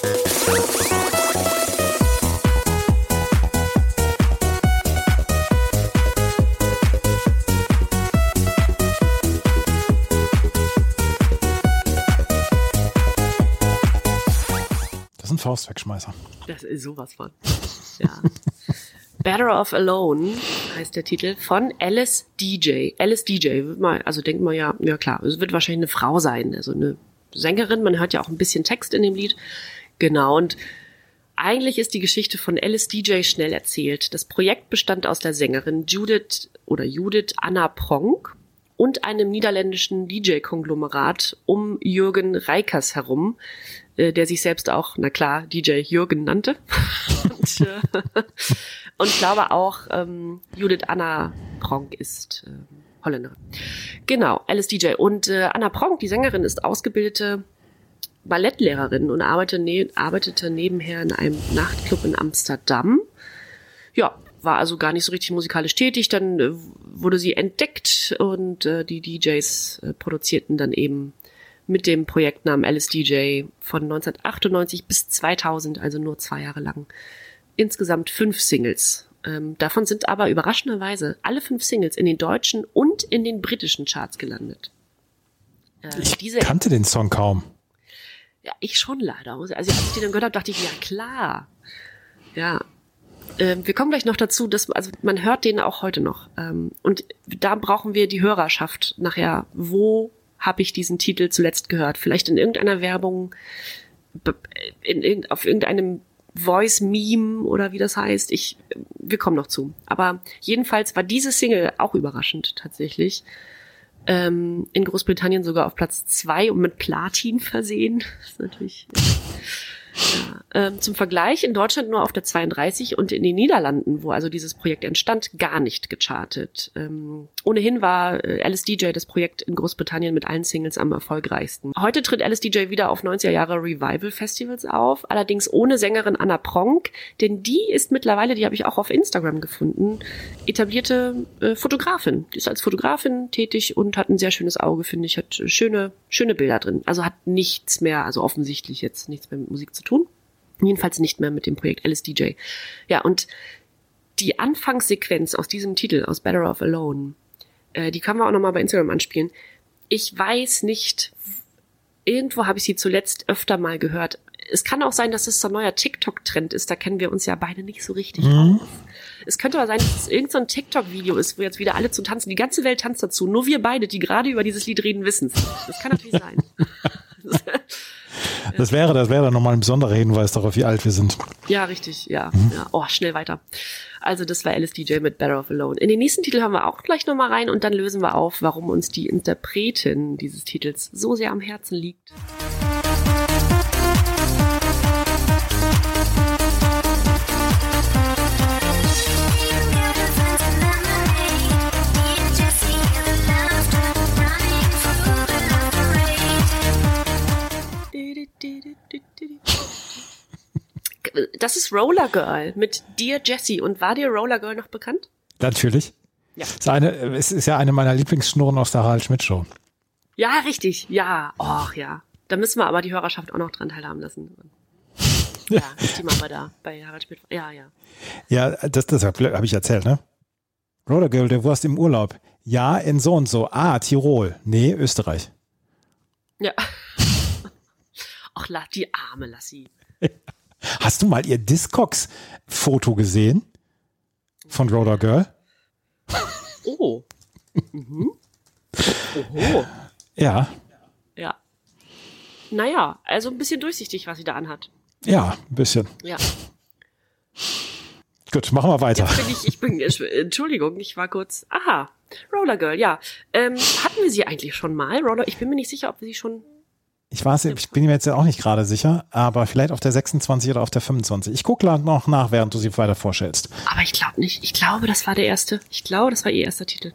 Das ist ein Faustwegschmeißer. Das ist sowas von. Ja. Better Off Alone heißt der Titel von Alice DJ. Alice DJ, also denkt man ja klar, es wird wahrscheinlich eine Frau sein, also eine Sängerin, man hört ja auch ein bisschen Text in dem Lied. Genau, und eigentlich ist die Geschichte von Alice DJ schnell erzählt. Das Projekt bestand aus der Sängerin Judith Anna Pronk und einem niederländischen DJ-Konglomerat um Jürgen Reikers herum, der sich selbst auch, na klar, DJ Jürgen nannte. Und ich glaube auch, Judith Anna Pronk ist Holländerin. Genau, Alice DJ. Und Anna Pronk, die Sängerin, ist ausgebildete Ballettlehrerin und arbeitete nebenher in einem Nachtclub in Amsterdam. Ja, war also gar nicht so richtig musikalisch tätig. Dann wurde sie entdeckt und die DJs produzierten dann eben mit dem Projektnamen Alice DJ von 1998 bis 2000, also nur 2 Jahre lang, insgesamt 5 Singles. Davon sind aber überraschenderweise alle 5 Singles in den deutschen und in den britischen Charts gelandet. Ich kannte den Song kaum. Ja, ich schon leider. Also als ich den dann gehört habe, dachte ich, ja klar. Ja. Wir kommen gleich noch dazu, also man hört den auch heute noch. Und da brauchen wir die Hörerschaft nachher. Wo habe ich diesen Titel zuletzt gehört? Vielleicht in irgendeiner Werbung, auf irgendeinem Voice-Meme oder wie das heißt. Wir kommen noch zu. Aber jedenfalls war diese Single auch überraschend tatsächlich. In Großbritannien sogar auf Platz 2 und mit Platin versehen. Das ist natürlich... zum Vergleich in Deutschland nur auf der 32 und in den Niederlanden, wo also dieses Projekt entstand, gar nicht gechartet. Ohnehin war Alice DJ das Projekt in Großbritannien mit allen Singles am erfolgreichsten. Heute tritt Alice DJ wieder auf 90er Jahre Revival Festivals auf, allerdings ohne Sängerin Anna Pronk, denn die ist mittlerweile, die habe ich auch auf Instagram gefunden, etablierte Fotografin. Die ist als Fotografin tätig und hat ein sehr schönes Auge, finde ich, hat schöne Bilder drin. Also hat nichts mehr, also offensichtlich jetzt nichts mehr mit Musik zu tun. Jedenfalls nicht mehr mit dem Projekt Alice DJ. Ja, und die Anfangssequenz aus diesem Titel, aus Better Off Alone, die können wir auch nochmal bei Instagram anspielen. Ich weiß nicht, irgendwo habe ich sie zuletzt öfter mal gehört. Es kann auch sein, dass es so ein neuer TikTok-Trend ist. Da kennen wir uns ja beide nicht so richtig aus. Es könnte aber sein, dass es irgend so ein TikTok-Video ist, wo jetzt wieder alle zu tanzen. Die ganze Welt tanzt dazu. Nur wir beide, die gerade über dieses Lied reden, wissen es nicht. Das kann natürlich sein. Das wäre dann nochmal ein besonderer Hinweis darauf, wie alt wir sind. Ja, richtig, ja. Ja. Oh, schnell weiter. Also das war Alice DJ mit Better Off Alone. In den nächsten Titel hören wir auch gleich nochmal rein und dann lösen wir auf, warum uns die Interpretin dieses Titels so sehr am Herzen liegt. Das ist Roller Girl mit Dear Jessie. Und war dir Roller Girl noch bekannt? Natürlich. Ja. Es ist ja eine meiner Lieblingsschnurren aus der Harald Schmidt Show. Ja, richtig. Ja. Och, ja. Da müssen wir aber die Hörerschaft auch noch dran teilhaben lassen. Ja, ist die mal bei Harald Schmidt. Ja, ja. Ja, das habe ich erzählt, ne? Roller Girl, du warst im Urlaub. Ja, in so und so. Ah, Tirol. Nee, Österreich. Ja. Och, die arme Lassie. Hast du mal ihr Discogs-Foto gesehen? Von Roller Girl? Oh. Mhm. Oho. Ja. Ja. Naja, also ein bisschen durchsichtig, was sie da anhat. Ja, ein bisschen. Ja. Gut, machen wir weiter. Entschuldigung, ich war kurz. Aha, Roller Girl, ja. Hatten wir sie eigentlich schon mal? Ich bin mir nicht sicher, ob wir sie schon. Ich bin mir jetzt auch nicht gerade sicher, aber vielleicht auf der 26 oder auf der 25. Ich gucke noch nach, während du sie weiter vorstellst. Aber ich glaube nicht. Ich glaube, das war der erste. Ich glaube, das war ihr erster Titel.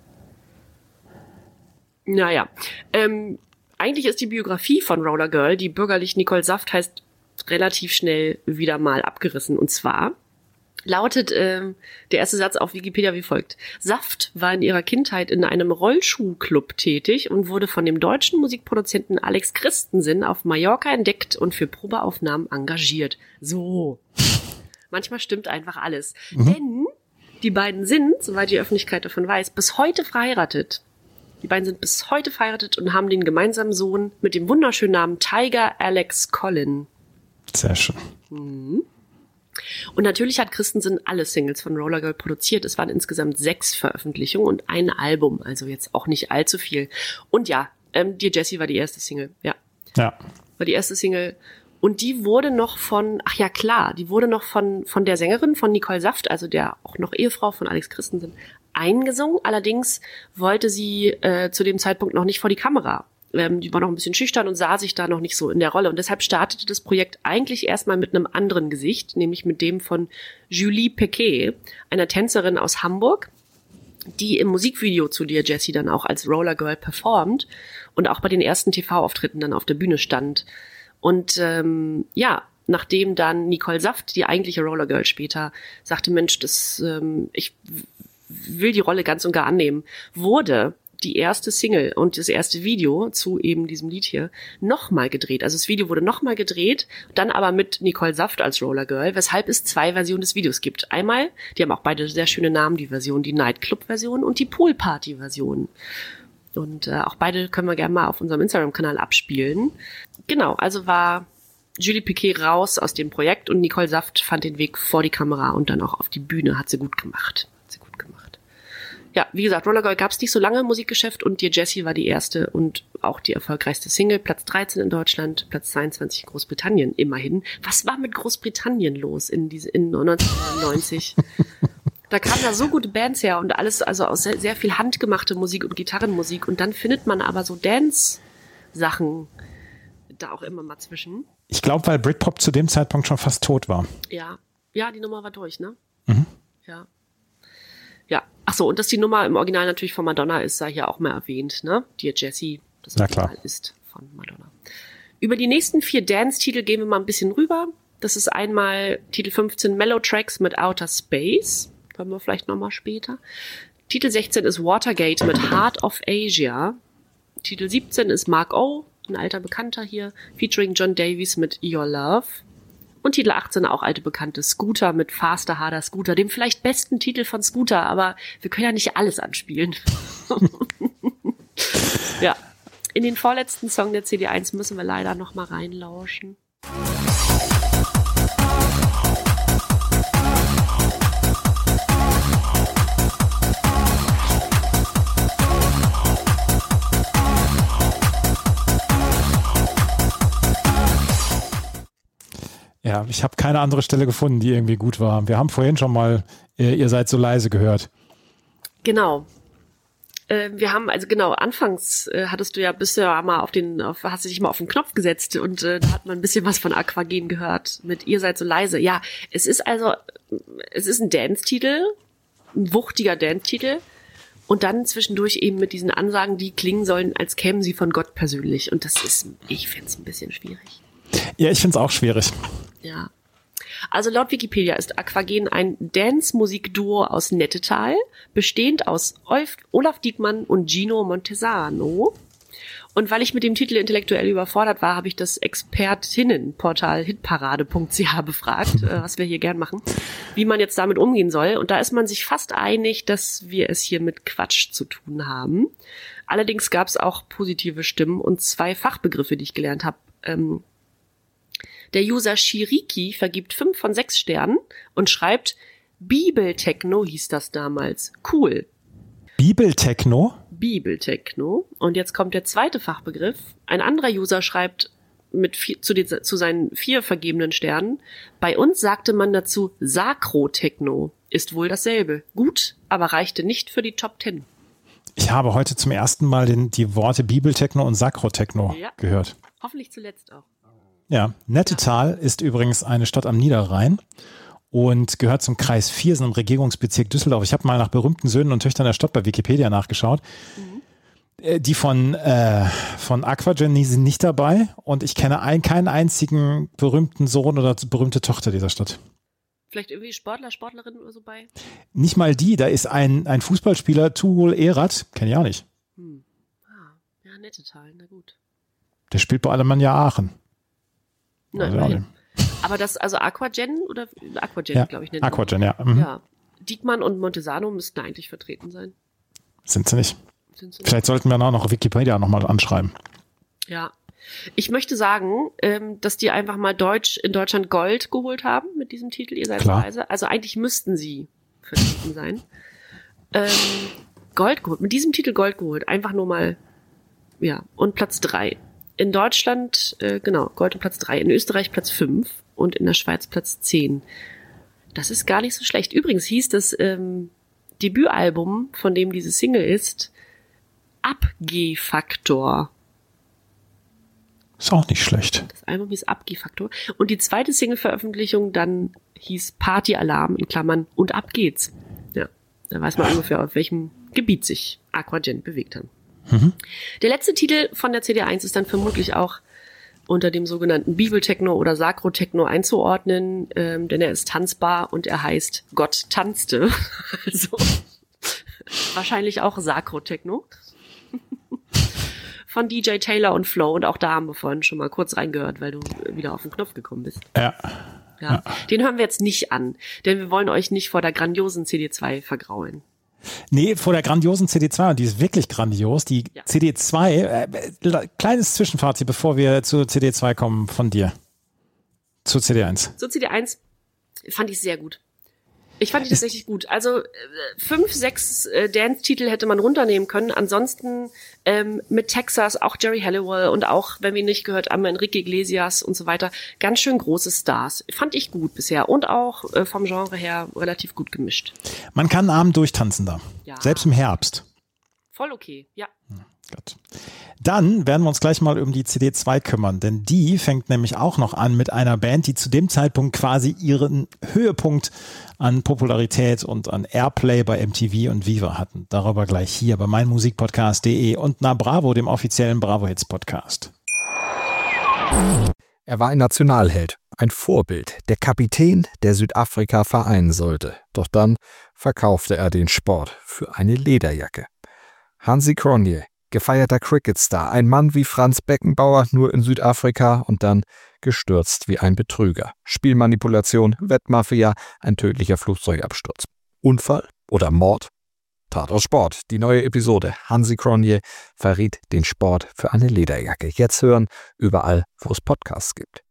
Naja. Eigentlich ist die Biografie von Roller Girl, die bürgerlich Nicole Saft heißt, relativ schnell wieder mal abgerissen. Und zwar lautet der erste Satz auf Wikipedia wie folgt. Saft war in ihrer Kindheit in einem Rollschuhclub tätig und wurde von dem deutschen Musikproduzenten Alex Christensen auf Mallorca entdeckt und für Probeaufnahmen engagiert. So. Manchmal stimmt einfach alles. Denn die beiden sind, soweit die Öffentlichkeit davon weiß, bis heute verheiratet. Die beiden sind bis heute verheiratet und haben den gemeinsamen Sohn mit dem wunderschönen Namen Tiger Alex Collin. Sehr schön. Und natürlich hat Christensen alle Singles von Roller Girl produziert. Es waren insgesamt 6 Veröffentlichungen und ein Album, also jetzt auch nicht allzu viel. Und ja, Dear Jessie war die erste Single. Ja. War die erste Single. Und die wurde noch von der Sängerin von Nicole Saft, also der auch noch Ehefrau von Alex Christensen, eingesungen. Allerdings wollte sie zu dem Zeitpunkt noch nicht vor die Kamera. Die war noch ein bisschen schüchtern und sah sich da noch nicht so in der Rolle. Und deshalb startete das Projekt eigentlich erstmal mit einem anderen Gesicht, nämlich mit dem von Julie Pequet, einer Tänzerin aus Hamburg, die im Musikvideo zu Dear Jessie dann auch als Roller Girl performt und auch bei den ersten TV-Auftritten dann auf der Bühne stand. Und nachdem dann Nicole Saft, die eigentliche Roller Girl später, sagte, Mensch, ich will die Rolle ganz und gar annehmen, wurde die erste Single und das erste Video zu eben diesem Lied hier nochmal gedreht. Also das Video wurde nochmal gedreht, dann aber mit Nicole Saft als Roller Girl, weshalb es 2 Versionen des Videos gibt. Einmal, die haben auch beide sehr schöne Namen, die Version, die Nightclub-Version und die Poolparty-Version. Und auch beide können wir gerne mal auf unserem Instagram-Kanal abspielen. Genau, also war Julie Pequet raus aus dem Projekt und Nicole Saft fand den Weg vor die Kamera und dann auch auf die Bühne. Hat sie gut gemacht. Ja, wie gesagt, Roller Girl gab es nicht so lange im Musikgeschäft und Dear Jessie war die erste und auch die erfolgreichste Single. Platz 13 in Deutschland, Platz 22 in Großbritannien, immerhin. Was war mit Großbritannien los in 1990? Da kamen da so gute Bands her und alles, also aus sehr, sehr viel handgemachte Musik und Gitarrenmusik. Und dann findet man aber so Dance-Sachen da auch immer mal zwischen. Ich glaube, weil Britpop zu dem Zeitpunkt schon fast tot war. Ja, ja, die Nummer war durch, ne? Mhm. Ja. Ja, ach so, und dass die Nummer im Original natürlich von Madonna ist, sei hier auch mal erwähnt, ne? Dear Jessie, das Na Original klar. ist von Madonna. Über die nächsten 4 Dance-Titel gehen wir mal ein bisschen rüber. Das ist einmal Titel 15 Mellow Tracks mit Outer Space. Hören wir vielleicht nochmal später. Titel 16 ist Watergate mit Heart of Asia. Titel 17 ist Mark O, ein alter Bekannter hier, featuring John Davies mit Your Love. Und Titel 18 auch alte Bekannte, Scooter mit Faster, Harder, Scooter, dem vielleicht besten Titel von Scooter, aber wir können ja nicht alles anspielen. Ja, in den vorletzten Song der CD1 müssen wir leider noch mal reinlauschen. Ja, ich habe keine andere Stelle gefunden, die irgendwie gut war. Wir haben vorhin schon mal Ihr seid so leise gehört. Genau. Wir haben, also genau, anfangs bist du ja mal hast du dich mal auf den Knopf gesetzt und da hat man ein bisschen was von Aquagen gehört mit Ihr seid so leise. Ja, es ist ein Dance-Titel, ein wuchtiger Dance-Titel und dann zwischendurch eben mit diesen Ansagen, die klingen sollen, als kämen sie von Gott persönlich und ich finde es ein bisschen schwierig. Ja, ich finde es auch schwierig. Ja. Also laut Wikipedia ist Aquagen ein Dance-Musik-Duo aus Nettetal, bestehend aus Olaf Diekmann und Gino Montesano. Und weil ich mit dem Titel intellektuell überfordert war, habe ich das Expertinnenportal hitparade.ch befragt, was wir hier gern machen, wie man jetzt damit umgehen soll. Und da ist man sich fast einig, dass wir es hier mit Quatsch zu tun haben. Allerdings gab es auch positive Stimmen und 2 Fachbegriffe, die ich gelernt habe. Der User Shiriki vergibt 5 von 6 Sternen und schreibt, Bibeltechno hieß das damals. Cool. Bibeltechno? Bibeltechno. Und jetzt kommt der zweite Fachbegriff. Ein anderer User schreibt zu seinen 4 vergebenen Sternen, bei uns sagte man dazu Sakrotechno. Ist wohl dasselbe. Gut, aber reichte nicht für die Top 10. Ich habe heute zum ersten Mal die Worte Bibeltechno und Sakrotechno gehört. Hoffentlich zuletzt auch. Ja, Nettetal ist übrigens eine Stadt am Niederrhein und gehört zum Kreis Viersen im Regierungsbezirk Düsseldorf. Ich habe mal nach berühmten Söhnen und Töchtern der Stadt bei Wikipedia nachgeschaut. Die von Aquagen sind nicht dabei und ich kenne keinen einzigen berühmten Sohn oder berühmte Tochter dieser Stadt. Vielleicht irgendwie Sportler, Sportlerin oder so bei? Nicht mal die, da ist ein Fußballspieler, Tuhol Erath, kenne ich auch nicht. Ja, Nettetal, na gut. Der spielt bei Alemannia Aachen. Nein, Also nein. Aber das, also Aquagen oder Aquagen, ja, glaube ich, nennt Aquagen, ja. Mhm. Ja. Diekmann und Montesano müssten eigentlich vertreten sein. Sind sie nicht. Sind sie Vielleicht sollten wir auch noch Wikipedia nochmal anschreiben. Ja. Ich möchte sagen, dass die einfach mal in Deutschland Gold geholt haben mit diesem Titel, ihr seid Klar. leise. Also eigentlich müssten sie vertreten sein. Gold geholt, mit diesem Titel Gold geholt. Einfach nur mal, ja. Und Platz 3. In Deutschland, Gold und Platz 3. In Österreich Platz 5 und in der Schweiz Platz 10. Das ist gar nicht so schlecht. Übrigens hieß das Debütalbum, von dem diese Single ist, Abgeh-Faktor. Ist auch nicht schlecht. Das Album hieß Abgeh-Faktor. Und die zweite Single-Veröffentlichung dann hieß Party-Alarm in Klammern und ab geht's. Ja, da weiß man ungefähr, auf welchem Gebiet sich Aquagen bewegt haben. Der letzte Titel von der CD1 ist dann vermutlich auch unter dem sogenannten Bibeltechno oder Sakrotechno einzuordnen, denn er ist tanzbar und er heißt Gott tanzte. Also wahrscheinlich auch Sakrotechno. Von DJ Taylor und Flo, und auch da haben wir vorhin schon mal kurz reingehört, weil du wieder auf den Knopf gekommen bist. Ja. Den hören wir jetzt nicht an, denn wir wollen euch nicht vor der grandiosen CD2 vergraulen. Nee, vor der grandiosen CD2, und die ist wirklich grandios. Die CD2, kleines Zwischenfazit, bevor wir zur CD2 kommen von dir. Zur CD1. Zur CD1 fand ich sehr gut. Ich fand die tatsächlich gut. Also 5, 6 Dance-Titel hätte man runternehmen können. Ansonsten mit Texas, auch Jerry Halliwell und auch, wenn wir ihn nicht gehört haben, Enrique Iglesias und so weiter, ganz schön große Stars. Fand ich gut bisher und auch vom Genre her relativ gut gemischt. Man kann einen Abend durchtanzen da, Ja. selbst im Herbst. Voll okay, ja. Gut. Dann werden wir uns gleich mal um die CD2 kümmern, denn die fängt nämlich auch noch an mit einer Band, die zu dem Zeitpunkt quasi ihren Höhepunkt an Popularität und an Airplay bei MTV und Viva hatten. Darüber gleich hier bei meinmusikpodcast.de und Na Bravo, dem offiziellen Bravo Hits Podcast. Er war ein Nationalheld, ein Vorbild, der Kapitän, der Südafrika vereinen sollte. Doch dann verkaufte er den Sport für eine Lederjacke. Hansi Cronje, gefeierter Cricketstar, ein Mann wie Franz Beckenbauer, nur in Südafrika und dann gestürzt wie ein Betrüger. Spielmanipulation, Wettmafia, ein tödlicher Flugzeugabsturz. Unfall oder Mord? Tatort Sport, die neue Episode. Hansi Cronje verriet den Sport für eine Lederjacke. Jetzt hören, überall, wo es Podcasts gibt.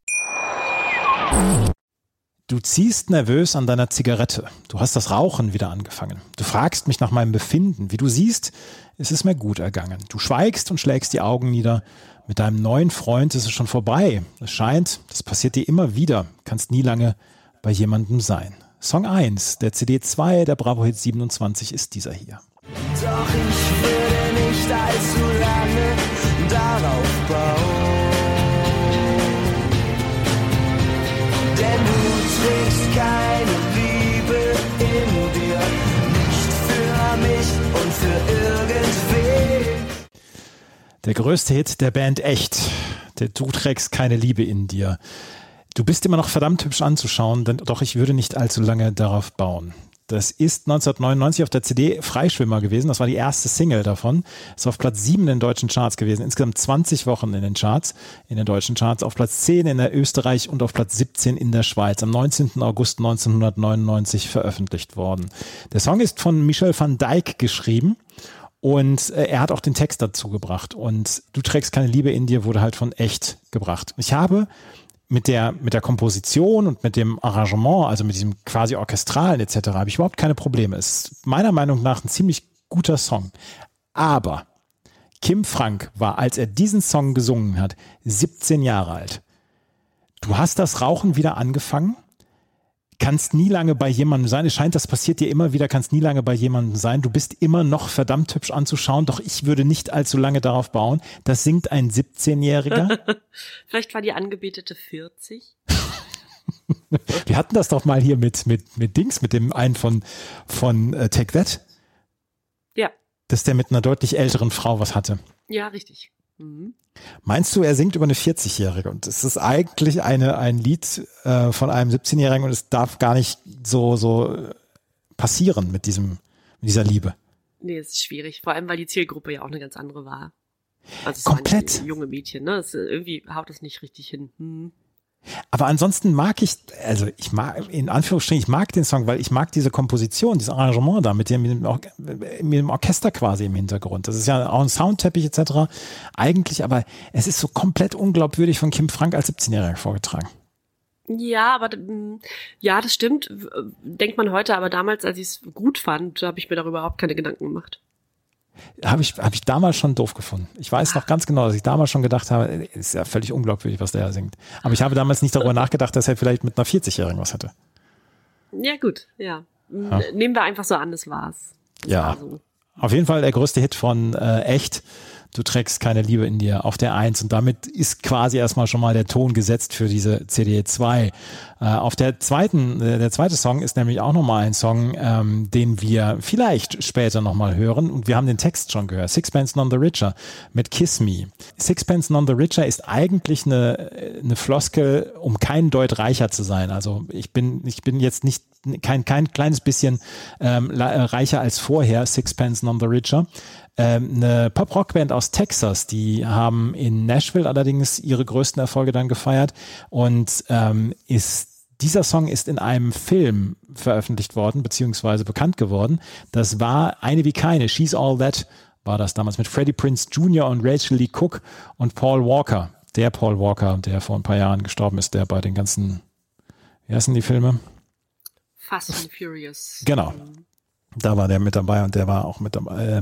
Du ziehst nervös an deiner Zigarette. Du hast das Rauchen wieder angefangen. Du fragst mich nach meinem Befinden. Wie du siehst, es ist mir gut ergangen. Du schweigst und schlägst die Augen nieder. Mit deinem neuen Freund ist es schon vorbei. Es scheint, das passiert dir immer wieder. Kannst nie lange bei jemandem sein. Song 1 der CD 2 der Bravo Hit 27 ist dieser hier. Doch ich würde nicht allzu lange darauf bauen. Denn du trägst keine Liebe in dir, nicht für mich und für irgendwen. Der größte Hit der Band Echt. Du trägst keine Liebe in dir. Du bist immer noch verdammt hübsch anzuschauen, doch ich würde nicht allzu lange darauf bauen. Das ist 1999 auf der CD Freischwimmer gewesen. Das war die erste Single davon. Ist auf Platz 7 in den deutschen Charts gewesen. Insgesamt 20 Wochen in den Charts, in den deutschen Charts. Auf Platz 10 in der Österreich und auf Platz 17 in der Schweiz. Am 19. August 1999 veröffentlicht worden. Der Song ist von Michel van Dijk geschrieben. Und er hat auch den Text dazu gebracht. Und Du trägst keine Liebe in dir wurde halt von Echt gebracht. Ich habe mit der Komposition und mit dem Arrangement, also mit diesem quasi Orchestralen etc., habe ich überhaupt keine Probleme. Es ist meiner Meinung nach ein ziemlich guter Song. Aber Kim Frank war, als er diesen Song gesungen hat, 17 Jahre alt. Du hast das Rauchen wieder angefangen, kannst nie lange bei jemandem sein. Es scheint, das passiert dir immer wieder, kannst nie lange bei jemandem sein. Du bist immer noch verdammt hübsch anzuschauen, doch ich würde nicht allzu lange darauf bauen. Das singt ein 17-Jähriger. Vielleicht war die Angebetete 40. Wir hatten das doch mal hier mit Dings, mit dem einen von Take That. Ja. Dass der mit einer deutlich älteren Frau was hatte. Ja, richtig. Mhm. Meinst du, er singt über eine 40-Jährige? Und es ist eigentlich ein Lied von einem 17-Jährigen und es darf gar nicht so passieren mit dieser Liebe. Nee, es ist schwierig. Vor allem, weil die Zielgruppe ja auch eine ganz andere war. Also es Komplett. waren junge Mädchen, ne? Irgendwie haut das nicht richtig hin. Hm. Aber ansonsten mag ich in Anführungsstrichen, ich mag den Song, weil ich mag diese Komposition, dieses Arrangement da mit dem Orchester quasi im Hintergrund. Das ist ja auch ein Soundteppich etc. Eigentlich, aber es ist so komplett unglaubwürdig von Kim Frank als 17-Jähriger vorgetragen. Ja, aber ja, das stimmt. Denkt man heute, aber damals, als ich es gut fand, habe ich mir darüber überhaupt keine Gedanken gemacht. Habe ich damals schon doof gefunden. Ich weiß noch ganz genau, dass ich damals schon gedacht habe, ist ja völlig unglaubwürdig, was der da singt. Aber ich habe damals nicht darüber nachgedacht, dass er vielleicht mit einer 40-Jährigen was hatte. Ja, gut, ja. Nehmen wir einfach so an, das war's. Das Ja, war so. Auf jeden Fall der größte Hit von Echt. Du trägst keine Liebe in dir auf der 1 und damit ist quasi erstmal schon mal der Ton gesetzt für diese CD 2. Auf der zweite Song ist nämlich auch nochmal ein Song, den wir vielleicht später nochmal hören und wir haben den Text schon gehört. Sixpence None the Richer mit Kiss Me. Sixpence None the Richer ist eigentlich eine Floskel, um kein Deut reicher zu sein. Also ich bin jetzt nicht kein kleines bisschen reicher als vorher, Sixpence None the Richer. Eine Pop-Rock-Band aus Texas, die haben in Nashville allerdings ihre größten Erfolge dann gefeiert und dieser Song ist in einem Film veröffentlicht worden, beziehungsweise bekannt geworden. Das war Eine wie keine, She's All That war das damals mit Freddie Prinze Jr. und Rachel Lee Cook und Paul Walker. Der Paul Walker, der vor ein paar Jahren gestorben ist, der bei den ganzen, wie heißen die Filme? Fast and Furious. Genau. Da war der mit dabei und der war auch mit dabei,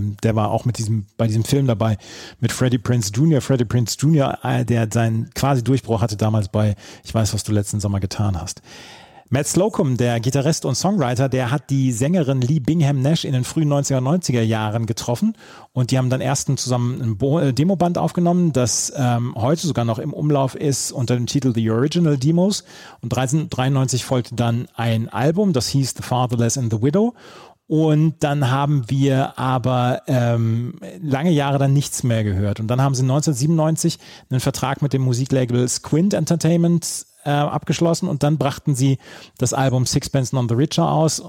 bei diesem Film dabei mit Freddie Prinze Jr. Freddie Prinze Jr., der seinen quasi Durchbruch hatte damals bei Ich weiß, was du letzten Sommer getan hast. Matt Slocum, der Gitarrist und Songwriter, der hat die Sängerin Lee Bingham Nash in den frühen 90er Jahren getroffen und die haben dann erst zusammen ein Demoband aufgenommen, das heute sogar noch im Umlauf ist unter dem Titel The Original Demos, und 1993 folgte dann ein Album, das hieß The Fatherless and the Widow. Und dann haben wir aber lange Jahre dann nichts mehr gehört. Und dann haben sie 1997 einen Vertrag mit dem Musiklabel Squint Entertainment abgeschlossen und dann brachten sie das Album Sixpence None the Richer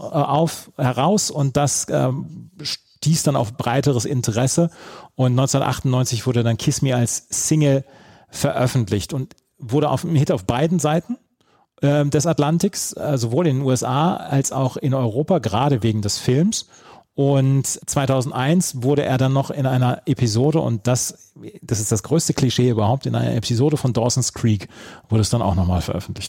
heraus und das stieß dann auf breiteres Interesse. Und 1998 wurde dann Kiss Me als Single veröffentlicht und wurde ein Hit auf beiden Seiten des Atlantiks, sowohl in den USA als auch in Europa, gerade wegen des Films. Und 2001 wurde er dann noch in einer Episode, und das ist das größte Klischee überhaupt, in einer Episode von Dawson's Creek wurde es dann auch nochmal veröffentlicht.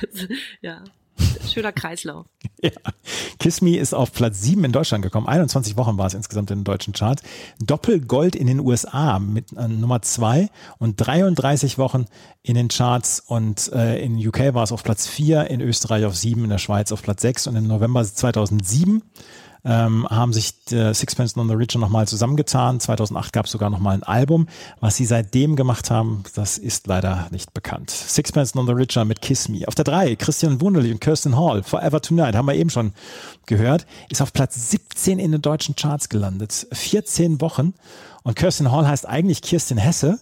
Ja, schöner Kreislauf. Ja. Kiss Me ist auf Platz 7 in Deutschland gekommen. 21 Wochen war es insgesamt in den deutschen Charts. Doppelgold in den USA mit Nummer 2 und 33 Wochen in den Charts. Und in UK war es auf Platz 4, in Österreich auf 7, in der Schweiz auf Platz 6. Und im November 2007 haben sich Sixpence None the Richer nochmal zusammengetan. 2008 gab es sogar nochmal ein Album. Was sie seitdem gemacht haben, das ist leider nicht bekannt. Sixpence None the Richer mit Kiss Me. Auf der 3 Christian Wunderlich und Kirsten Hall, Forever Tonight, haben wir eben schon gehört, ist auf Platz 17 in den deutschen Charts gelandet. 14 Wochen. Und Kirsten Hall heißt eigentlich Kirsten Hesse.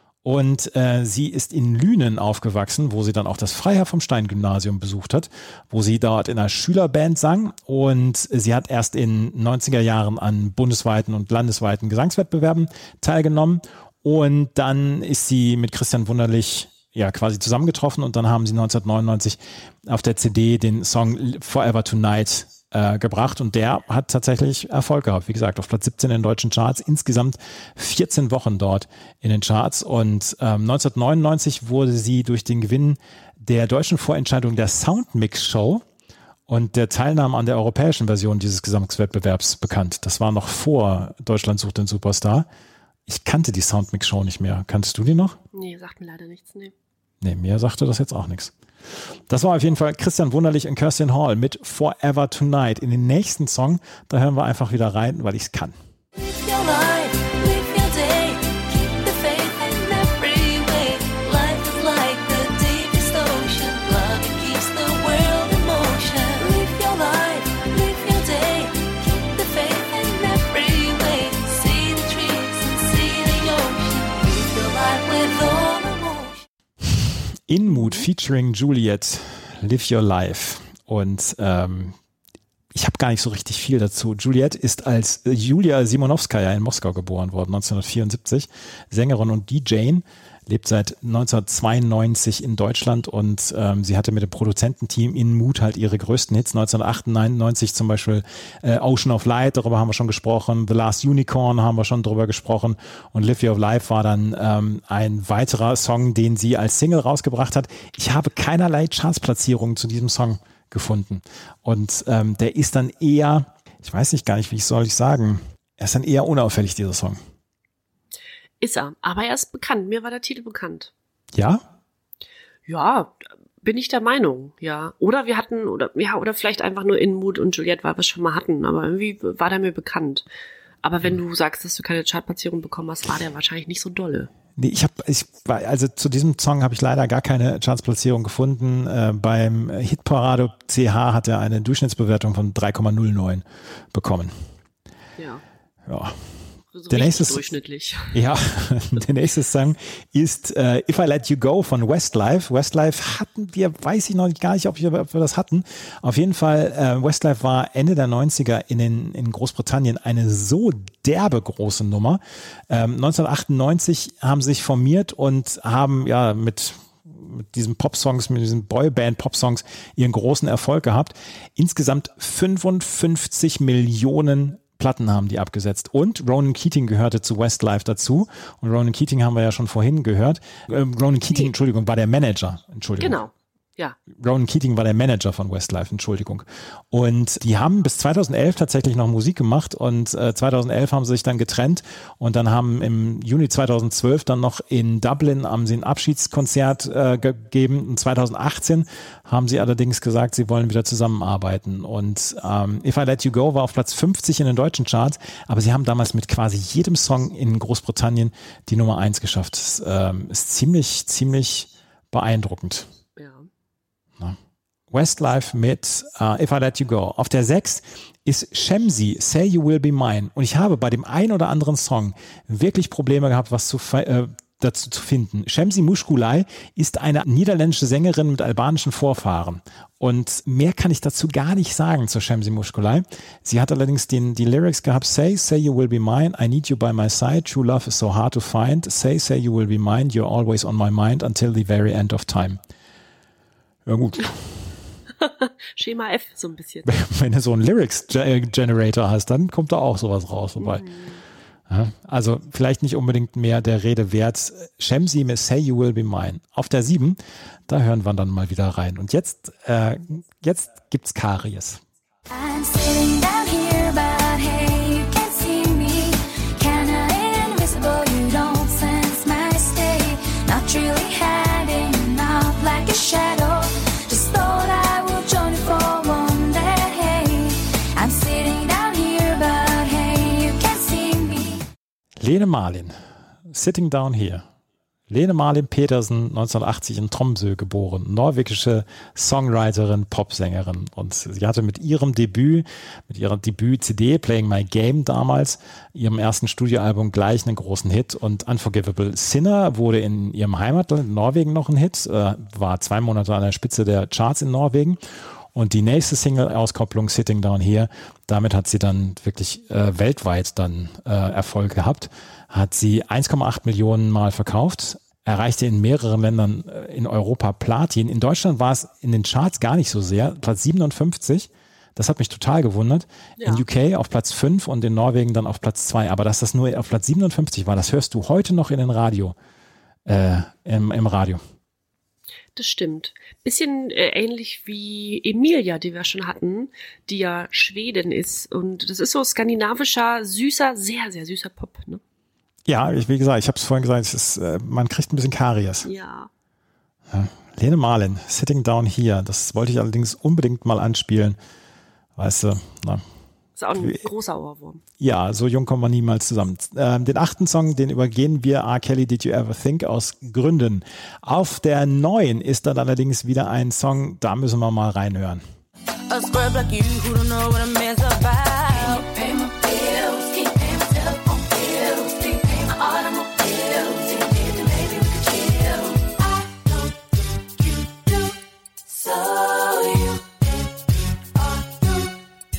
Und sie ist in Lünen aufgewachsen, wo sie dann auch das Freiherr vom Stein Gymnasium besucht hat, wo sie dort in einer Schülerband sang. Und sie hat erst in 90er Jahren an bundesweiten und landesweiten Gesangswettbewerben teilgenommen. Und dann ist sie mit Christian Wunderlich quasi zusammengetroffen. Und dann haben sie 1999 auf der CD den Song Forever Tonight gebracht, und der hat tatsächlich Erfolg gehabt. Wie gesagt, auf Platz 17 in den deutschen Charts, insgesamt 14 Wochen dort in den Charts, und 1999 wurde sie durch den Gewinn der deutschen Vorentscheidung der Soundmix Show und der Teilnahme an der europäischen Version dieses Gesangswettbewerbs bekannt. Das war noch vor Deutschland sucht den Superstar. Ich kannte die Soundmix Show nicht mehr. Kanntest du die noch? Nee, sagt mir leider nichts, nee. Nee, mir sagte das jetzt auch nichts. Das war auf jeden Fall Christian Wunderlich und Kirsten Hall mit Forever Tonight. In den nächsten Song, da hören wir einfach wieder rein, weil ich es kann. Live your life, live your day, keep the faith in every way. Life is like the deepest ocean, love it keeps the world in motion. Live your life, live your day, keep the faith in every way. See the trees and see the ocean, live your life with all emotion. In Mood featuring Juliet, Live Your Life. Und ich habe gar nicht so richtig viel dazu. Juliet ist als Julia Simonowskaja in Moskau geboren worden, 1974. Sängerin und DJ, lebt seit 1992 in Deutschland, und sie hatte mit dem Produzententeam in Mood halt ihre größten Hits. 1998 zum Beispiel Ocean of Light, darüber haben wir schon gesprochen. The Last Unicorn haben wir schon drüber gesprochen. Und Live Your Life war dann ein weiterer Song, den sie als Single rausgebracht hat. Ich habe keinerlei Chartsplatzierungen zu diesem Song gefunden. Und der ist dann eher, ich weiß nicht gar nicht, wie soll ich sagen, er ist dann eher unauffällig, dieser Song. Ist er, aber er ist bekannt. Mir war der Titel bekannt. Ja? Ja, bin ich der Meinung, ja. Oder wir hatten, oder vielleicht einfach nur In Mood und Juliette, weil wir es schon mal hatten, aber irgendwie war der mir bekannt. Aber wenn du sagst, dass du keine Chartplatzierung bekommen hast, war der wahrscheinlich nicht so dolle. Nee, also zu diesem Song habe ich leider gar keine Chartsplatzierung gefunden. Beim Hitparade CH hat er eine Durchschnittsbewertung von 3,09 bekommen. Ja. Ja. So Der nächste, durchschnittlich. Ja, der nächste Song ist If I Let You Go von Westlife. Westlife hatten wir, weiß ich noch gar nicht, ob wir das hatten. Auf jeden Fall, Westlife war Ende der 90er in Großbritannien eine so derbe große Nummer. 1998 haben sie sich formiert und haben ja mit diesen Pop-Songs, mit diesen Boyband-Pop-Songs ihren großen Erfolg gehabt. Insgesamt 55 Millionen Platten haben die abgesetzt. Und Ronan Keating gehörte zu Westlife dazu. Und Ronan Keating haben wir ja schon vorhin gehört. Ronan Keating, Entschuldigung, war der Manager. Entschuldigung. Genau. Ja. Ronan Keating war der Manager von Westlife, Entschuldigung. Und die haben bis 2011 tatsächlich noch Musik gemacht und 2011 haben sie sich dann getrennt und dann haben im Juni 2012 dann noch in Dublin haben sie ein Abschiedskonzert gegeben. Und 2018 haben sie allerdings gesagt, sie wollen wieder zusammenarbeiten. Und If I Let You Go war auf Platz 50 in den deutschen Charts, aber sie haben damals mit quasi jedem Song in Großbritannien die Nummer 1 geschafft. Das ist ziemlich beeindruckend. Ja. Westlife mit If I Let You Go. Auf der 6 ist Shamsi, Say You Will Be Mine. Und ich habe bei dem ein oder anderen Song wirklich Probleme gehabt, was dazu zu finden. Shamsi Mushkulay ist eine niederländische Sängerin mit albanischen Vorfahren. Und mehr kann ich dazu gar nicht sagen zu Shamsi Mushkulay. Sie hat allerdings die Lyrics gehabt, Say You Will Be Mine, I need you by my side, true love is so hard to find, Say You Will Be Mine, you're always on my mind until the very end of time. Ja gut. Schema F so ein bisschen. Wenn du so einen Lyrics-Generator hast, dann kommt da auch sowas raus. Wobei. Ja, also vielleicht nicht unbedingt mehr der Rede wert. Shamsi mit Say You Will Be Mine. Auf der 7, da hören wir dann mal wieder rein. Und jetzt gibt's Karies. I'm sitting down here, but hey, you can't see me. Kinda invisible, you don't sense my state. Not really hiding out like a shadow. Just thought I would join you for one day. I'm sitting down here, but hey, you can't see me. Lene Marlin, Sitting Down Here. Lene Marlin Petersen, 1980 in Tromsø geboren, norwegische Songwriterin, Popsängerin. Und sie hatte mit ihrer Debüt-CD, Playing My Game damals, ihrem ersten Studioalbum gleich einen großen Hit. Und Unforgivable Sinner wurde in ihrem Heimatland Norwegen noch ein Hit, war 2 Monate an der Spitze der Charts in Norwegen. Und die nächste Single-Auskopplung, Sitting Down Here, damit hat sie dann wirklich weltweit dann Erfolg gehabt. Hat sie 1,8 Millionen Mal verkauft, erreichte in mehreren Ländern in Europa Platin. In Deutschland war es in den Charts gar nicht so sehr, Platz 57. Das hat mich total gewundert. Ja. In UK auf Platz 5 und in Norwegen dann auf Platz 2. Aber dass das nur auf Platz 57 war, das hörst du heute noch in den Radio, im Radio. Das stimmt. Bisschen ähnlich wie Emilia, die wir schon hatten, die ja Schwedin ist. Und das ist so skandinavischer, süßer, sehr, sehr süßer Pop, ne? Ja, wie gesagt, ich habe es vorhin gesagt, man kriegt ein bisschen Karies. Ja. Ja. Lene Marlin, Sitting Down Here. Das wollte ich allerdings unbedingt mal anspielen. Weißt du, na. Ist auch ein großer Ohrwurm. Ja, so jung kommen wir niemals zusammen. Den 8. Song, den übergehen wir, R. Kelly, Did You Ever Think, aus Gründen. Auf der 9 ist dann allerdings wieder ein Song, da müssen wir mal reinhören. A scrub like you who don't know what a man's about. Pay my bills, keep paying my telephone bills, keep paying my automobiles. If you did, then maybe we could chill. I don't think you do, so you are through.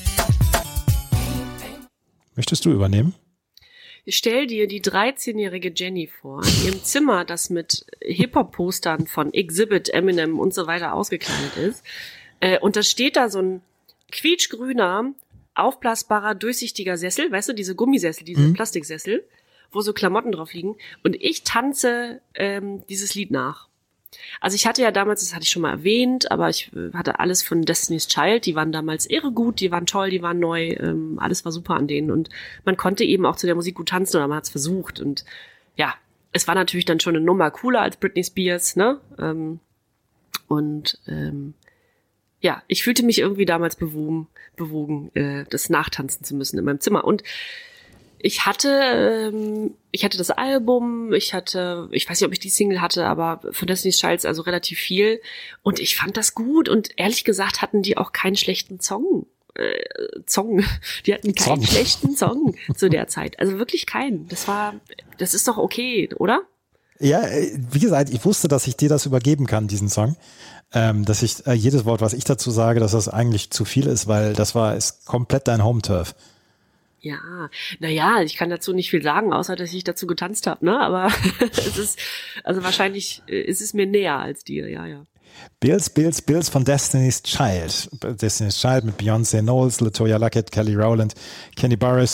Möchtest du übernehmen? Stell dir die 13-jährige Jenny vor, in ihrem Zimmer, das mit Hip-Hop-Postern von Exhibit, Eminem und so weiter ausgekleidet ist. Und da steht da so ein quietschgrüner, aufblasbarer, durchsichtiger Sessel, weißt du, diese Gummisessel, diese Plastiksessel, wo so Klamotten drauf liegen. Und ich tanze dieses Lied nach. Also ich hatte ja damals, das hatte ich schon mal erwähnt, aber ich hatte alles von Destiny's Child, die waren damals irre gut, die waren toll, die waren neu, alles war super an denen. Und man konnte eben auch zu der Musik gut tanzen oder man hat es versucht. Und ja, es war natürlich dann schon eine Nummer cooler als Britney Spears, ne? Ja, ich fühlte mich irgendwie damals bewogen, das nachtanzen zu müssen in meinem Zimmer. Und ich hatte das Album, ich weiß nicht, ob ich die Single hatte, aber von Destiny's Child also relativ viel. Und ich fand das gut. Und ehrlich gesagt hatten die auch keinen schlechten Song. Die hatten keinen schlechten Song zu der Zeit. Also wirklich keinen. Das ist doch okay, oder? Ja, wie gesagt, ich wusste, dass ich dir das übergeben kann, diesen Song. Dass ich jedes Wort, was ich dazu sage, dass das eigentlich zu viel ist, weil ist komplett dein Home-Turf. Ja, naja, ich kann dazu nicht viel sagen, außer dass ich dazu getanzt habe, ne? Aber wahrscheinlich ist es mir näher als dir, ja. Bills von Destiny's Child. Destiny's Child mit Beyoncé Knowles, LaToya Luckett, Kelly Rowland, Kenny Burris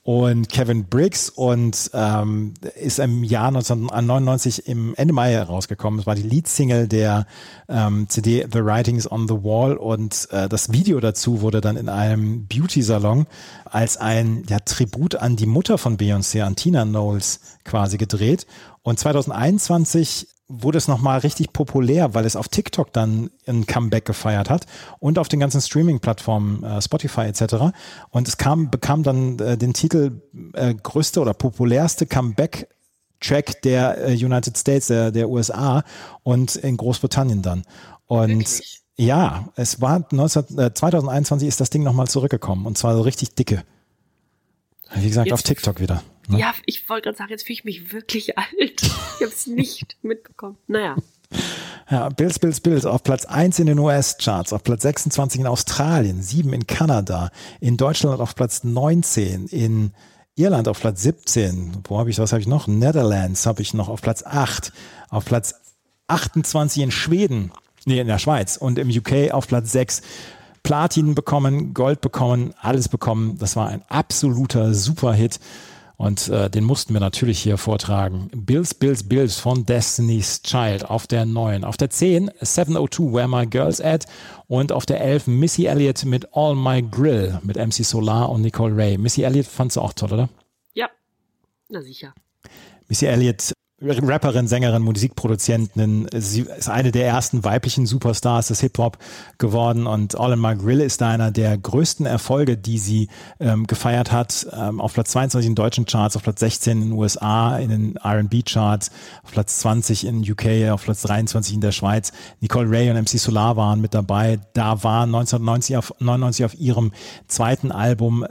und Kevin Briggs und ist im Jahr 1999 Ende Mai herausgekommen. Es war die Leadsingle der CD The Writings on the Wall und das Video dazu wurde dann in einem Beauty-Salon als ein Tribut an die Mutter von Beyoncé, an Tina Knowles, quasi gedreht. Und 2021 wurde es nochmal richtig populär, weil es auf TikTok dann ein Comeback gefeiert hat und auf den ganzen Streaming-Plattformen, Spotify etc. Und es bekam dann den Titel größte oder populärste Comeback-Track der United States, der USA und in Großbritannien dann. Und Wirklich? ja, es war 2021 ist das Ding nochmal zurückgekommen und zwar so richtig dicke. Wie gesagt, Jetzt- auf TikTok wieder. Ne? Ja, ich wollte gerade sagen, jetzt fühle ich mich wirklich alt. Ich habe es nicht mitbekommen. Naja. Ja, Bills auf Platz 1 in den US-Charts, auf Platz 26 in Australien, 7 in Kanada, in Deutschland auf Platz 19, in Irland auf Platz 17, was habe ich noch? Netherlands habe ich noch auf Platz 8, auf Platz 28 in Schweden, in der Schweiz und im UK auf Platz 6. Platin bekommen, Gold bekommen, alles bekommen. Das war ein absoluter Superhit. Und den mussten wir natürlich hier vortragen. Bills von Destiny's Child auf der 9. Auf der 10 702 Where My Girl's At und auf der 11 Missy Elliott mit All My Grill mit MC Solar und Nicole Ray. Missy Elliott fandst du auch toll, oder? Ja, na sicher. Missy Elliott, Rapperin, Sängerin, Musikproduzentin, sie ist eine der ersten weiblichen Superstars des Hip-Hop geworden und All in My Grill ist einer der größten Erfolge, die sie gefeiert hat. Auf Platz 22 in deutschen Charts, auf Platz 16 in den USA, in den R&B-Charts, auf Platz 20 in UK, auf Platz 23 in der Schweiz. Nicole Ray und MC Solar waren mit dabei. Da war 1999 auf ihrem zweiten Album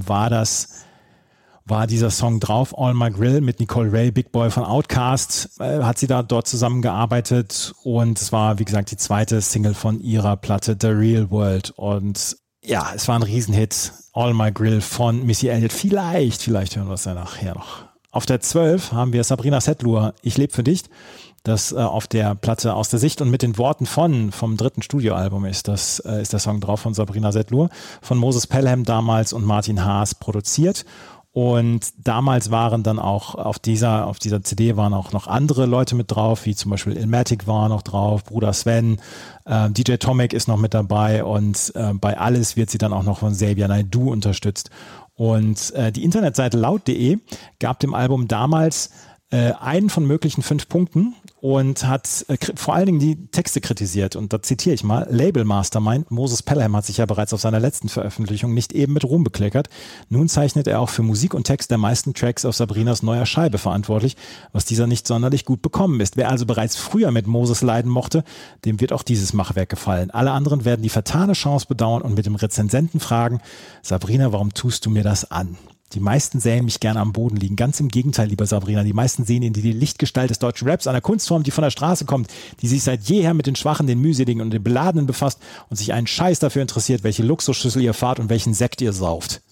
war dieser Song drauf, All My Grill mit Nicole Ray, Big Boy von Outkast, hat sie dort zusammengearbeitet und es war, wie gesagt, die zweite Single von ihrer Platte The Real World und ja, es war ein Riesenhit, All My Grill von Missy Elliott, vielleicht hören wir es ja nachher noch. Auf der 12 haben wir Sabrina Setlur, Ich leb für dich, das auf der Platte Aus der Sicht und mit den Worten vom dritten Studioalbum ist der Song drauf von Sabrina Setlur, von Moses Pelham damals und Martin Haas produziert. Und damals waren dann auch auf dieser CD waren auch noch andere Leute mit drauf, wie zum Beispiel Illmatic war noch drauf, Bruder Sven, DJ Tomek ist noch mit dabei und bei Alles wird sie dann auch noch von Xavier Naidoo unterstützt. Und die Internetseite laut.de gab dem Album damals einen von möglichen 5 Punkten und hat vor allen Dingen die Texte kritisiert. Und da zitiere ich mal, Label Mastermind, Moses Pelham hat sich ja bereits auf seiner letzten Veröffentlichung nicht eben mit Ruhm bekleckert. Nun zeichnet er auch für Musik und Text der meisten Tracks auf Sabrinas neuer Scheibe verantwortlich, was dieser nicht sonderlich gut bekommen ist. Wer also bereits früher mit Moses leiden mochte, dem wird auch dieses Machwerk gefallen. Alle anderen werden die vertane Chance bedauern und mit dem Rezensenten fragen, Sabrina, warum tust du mir das an? Die meisten sähen mich gerne am Boden liegen. Ganz im Gegenteil, lieber Sabrina. Die meisten sehen in dir die Lichtgestalt des deutschen Raps, einer Kunstform, die von der Straße kommt, die sich seit jeher mit den Schwachen, den Mühseligen und den Beladenen befasst und sich einen Scheiß dafür interessiert, welche Luxusschüssel ihr fahrt und welchen Sekt ihr sauft.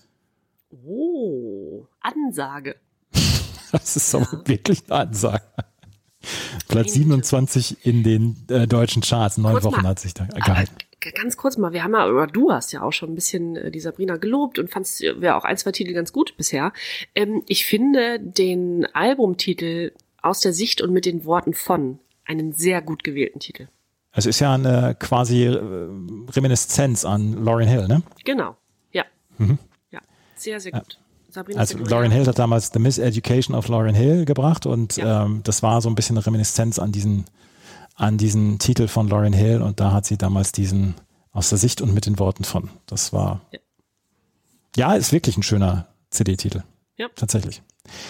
Oh, Ansage. Das ist aber wirklich eine Ansage. Platz 27 in den deutschen Charts. 9 Kurz Wochen mal, hat sich da gehalten. Ganz kurz mal, du hast ja auch schon ein bisschen die Sabrina gelobt und fandst ja auch 1, 2 Titel ganz gut bisher. Ich finde den Albumtitel Aus der Sicht und mit den Worten von einen sehr gut gewählten Titel. Es ist ja eine quasi Reminiszenz an Lauryn Hill, ne? Genau, ja. Ja, sehr, sehr gut. Sabrina Also Setlur, Lauryn ja. Hill hat damals The Miseducation of Lauryn Hill gebracht und Ja. das war so ein bisschen eine Reminiszenz an diesen Titel von Lauryn Hill und da hat sie damals diesen Aus der Sicht und mit den Worten von. Das war, ja, ist wirklich ein schöner CD-Titel. Ja. Tatsächlich.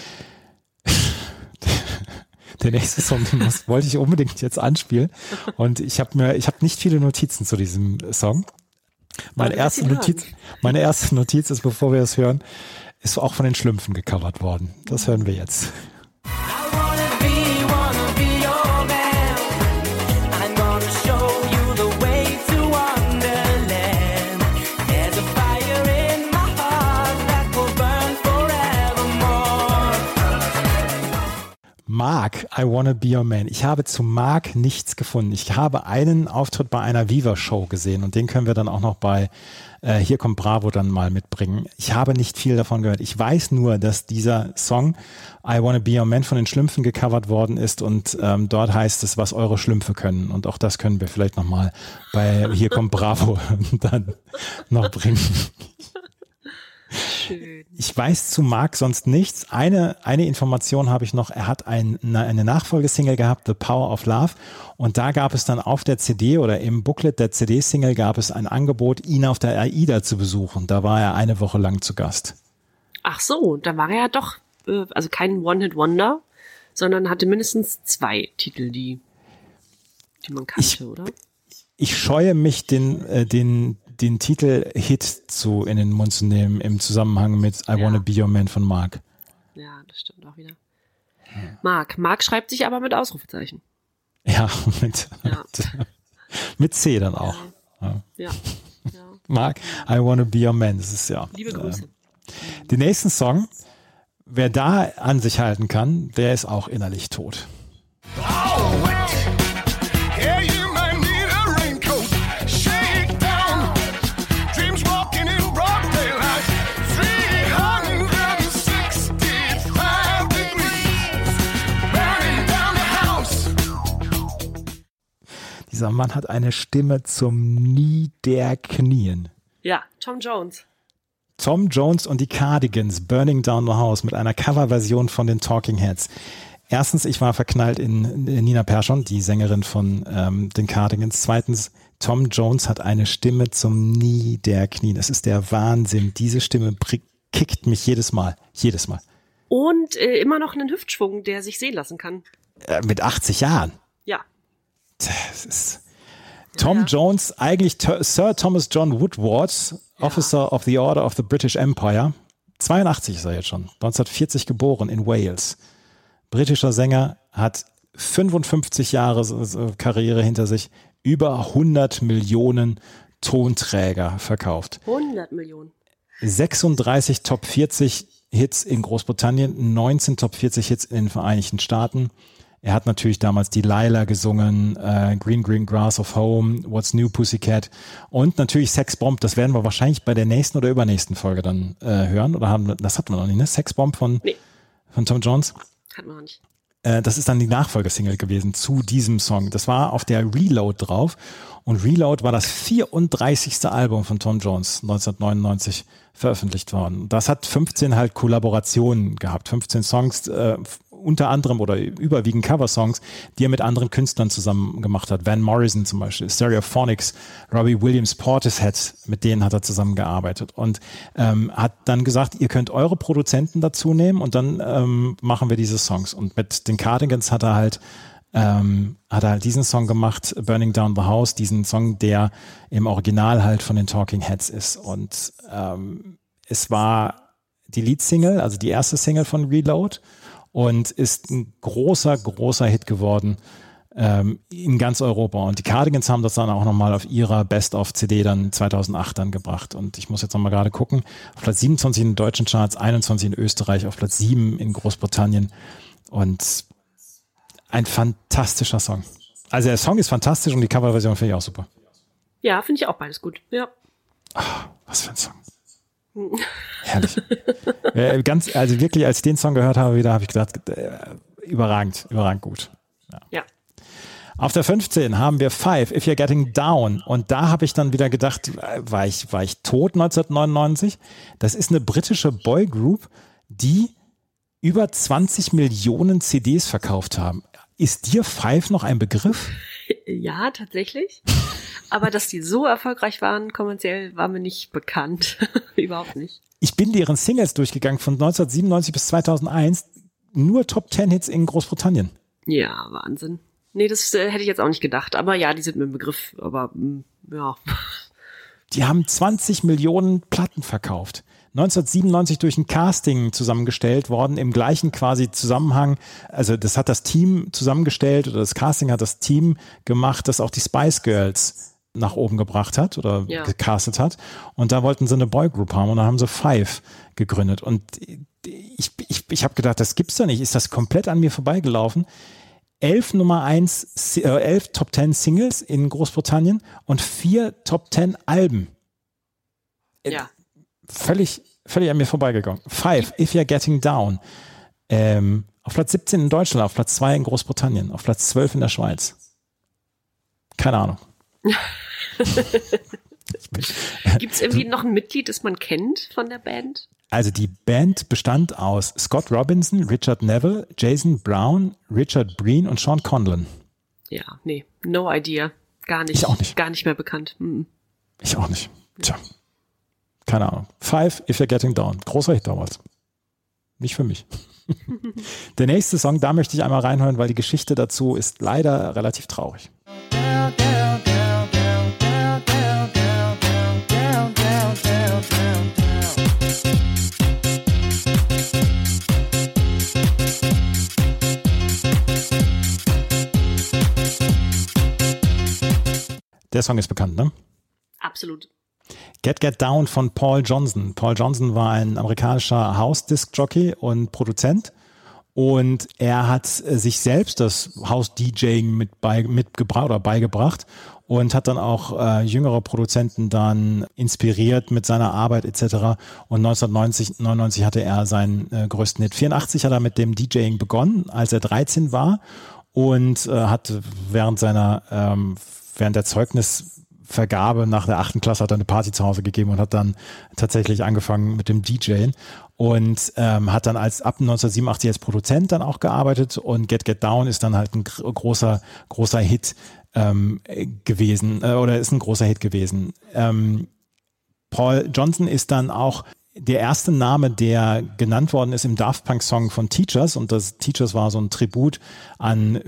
Der nächste Song, wollte ich unbedingt jetzt anspielen und ich habe nicht viele Notizen zu diesem Song. Meine erste Notiz ist, bevor wir es hören, ist auch von den Schlümpfen gecovert worden. Das hören wir jetzt. I wanna be your man. I'm gonna show you the way to Wonderland. There's a fire in my heart that will burn forevermore. Mark, I Wanna Be Your Man. Ich habe zu Mark nichts gefunden. Ich habe einen Auftritt bei einer Viva-Show gesehen und den können wir dann auch noch bei Hier kommt Bravo dann mal mitbringen. Ich habe nicht viel davon gehört. Ich weiß nur, dass dieser Song I Wanna Be Your Man von den Schlümpfen gecovert worden ist und dort heißt es, was eure Schlümpfe können. Und auch das können wir vielleicht nochmal bei Hier kommt Bravo dann noch bringen. Schön. Ich weiß zu Mark sonst nichts. Eine Information habe ich noch. Er hat eine Nachfolgesingle gehabt, The Power of Love. Und da gab es dann auf der CD oder im Booklet der CD-Single gab es ein Angebot, ihn auf der AIDA zu besuchen. Da war er eine Woche lang zu Gast. Ach so, da war er ja doch, also kein One-Hit-Wonder, sondern hatte mindestens 2 Titel, die man kannte, oder? Ich scheue mich, den Titel Hit in den Mund zu nehmen im Zusammenhang mit I Wanna Be Your Man von Mark. Ja, das stimmt auch wieder. Mark schreibt sich aber mit Ausrufezeichen. Ja, mit C dann auch. Ja. Mark, I Wanna Be Your Man. Das ist ja. Liebe Grüße. Den nächsten Song, wer da an sich halten kann, der ist auch innerlich tot. Yeah, you might need a raincoat. Shake down. Dreams walking in broad daylight. 365 degrees. Burning down the house. Dieser Mann hat eine Stimme zum Niederknien. Ja, Tom Jones. Tom Jones und die Cardigans, Burning Down the House mit einer Coverversion von den Talking Heads. Erstens, ich war verknallt in Nina Persson, die Sängerin von den Cardigans. Zweitens, Tom Jones hat eine Stimme zum Niederknien. Es ist der Wahnsinn. Diese Stimme kickt mich jedes Mal. Jedes Mal. Und immer noch einen Hüftschwung, der sich sehen lassen kann. Mit 80 Jahren. Ja. Das ist Tom Jones, eigentlich Sir Thomas John Woodward, Officer of the Order of the British Empire. 82 ist er jetzt schon. 1940 geboren in Wales. Britischer Sänger, hat 55 Jahre Karriere hinter sich, über 100 Millionen Tonträger verkauft. 100 Millionen. 36 Top 40 Hits in Großbritannien, 19 Top 40 Hits in den Vereinigten Staaten. Er hat natürlich damals Delilah gesungen, Green Green Grass of Home, What's New Pussycat und natürlich Sex Bomb. Das werden wir wahrscheinlich bei der nächsten oder übernächsten Folge dann hören. Oder das hatten wir noch nicht, ne? Sex Bomb von Tom Jones. Hatten wir noch nicht. Das ist dann die Nachfolgesingle gewesen zu diesem Song. Das war auf der Reload drauf. Und Reload war das 34. Album von Tom Jones, 1999 veröffentlicht worden. Das hat 15 halt Kollaborationen gehabt, 15 Songs, unter anderem oder überwiegend Coversongs, die er mit anderen Künstlern zusammen gemacht hat. Van Morrison zum Beispiel, Stereophonics, Robbie Williams, Portishead, mit denen hat er zusammengearbeitet und hat dann gesagt, ihr könnt eure Produzenten dazu nehmen und dann machen wir diese Songs. Und mit den Cardigans hat er halt diesen Song gemacht, Burning Down the House, diesen Song, der im Original halt von den Talking Heads ist. Und es war die Leadsingle, also die erste Single von Reload und ist ein großer Hit geworden in ganz Europa. Und die Cardigans haben das dann auch nochmal auf ihrer Best-of-CD dann 2008 dann gebracht. Und ich muss jetzt nochmal gerade gucken, auf Platz 27 in den deutschen Charts, 21 in Österreich, auf Platz 7 in Großbritannien. Und ein fantastischer Song. Also der Song ist fantastisch und die Coverversion finde ich auch super. Ja, finde ich auch beides gut. Ja. Ach, was für ein Song. Herrlich. Also wirklich, als ich den Song gehört habe, habe ich gedacht, überragend gut. Ja. Auf der 15 haben wir Five, If You're Getting Down. Und da habe ich dann wieder gedacht, war ich tot 1999? Das ist eine britische Boygroup, die über 20 Millionen CDs verkauft haben. Ist dir Five noch ein Begriff? Ja, tatsächlich. Aber dass die so erfolgreich waren, kommerziell, war mir nicht bekannt. Überhaupt nicht. Ich bin deren Singles durchgegangen von 1997 bis 2001. Nur Top 10 Hits in Großbritannien. Ja, Wahnsinn. Nee, das hätte ich jetzt auch nicht gedacht. Aber ja, die sind mir ein Begriff. Aber ja. Die haben 20 Millionen Platten verkauft. 1997 durch ein Casting zusammengestellt worden, im gleichen quasi Zusammenhang. Also das hat das Team zusammengestellt oder das Casting hat das Team gemacht, das auch die Spice Girls nach oben gebracht hat oder Ja. gecastet hat. Und da wollten sie eine Boygroup haben und dann haben sie Five gegründet. Und ich habe gedacht, das gibt's doch nicht. Ist das komplett an mir vorbeigelaufen? 11 Top 10 Singles in Großbritannien und 4 Top 10 Alben. Ja. Völlig an mir vorbeigegangen. Five, If You're Getting Down. Auf Platz 17 in Deutschland, auf Platz 2 in Großbritannien, auf Platz 12 in der Schweiz. Keine Ahnung. Gibt es irgendwie noch ein Mitglied, das man kennt von der Band? Also die Band bestand aus Scott Robinson, Richard Neville, Jason Brown, Richard Breen und Sean Conlon. Ja, nee, no idea. Gar nicht. Ich auch nicht. Gar nicht mehr bekannt. Mhm. Ich auch nicht. Tja. Keine Ahnung. Five, If You're Getting Down. Großer Hit damals. Nicht für mich. Der nächste Song, da möchte ich einmal reinhören, weil die Geschichte dazu ist leider relativ traurig. Der Song ist bekannt, ne? Absolut. Get Down von Paul Johnson. Paul Johnson war ein amerikanischer House-Disc-Jockey und Produzent und er hat sich selbst das House-DJing beigebracht und hat dann auch jüngere Produzenten dann inspiriert mit seiner Arbeit etc. Und 1999 hatte er seinen größten Hit. 84 hat er mit dem DJing begonnen, als er 13 war und hat während der Zeugnisvergabe nach der 8. Klasse hat er eine Party zu Hause gegeben und hat dann tatsächlich angefangen mit dem DJing und hat dann ab 1987 als Produzent dann auch gearbeitet und Get Down ist dann halt ein großer Hit gewesen oder ist ein großer Hit gewesen. Paul Johnson ist dann auch der erste Name, der genannt worden ist im Daft Punk Song von Teachers und das Teachers war so ein Tribut an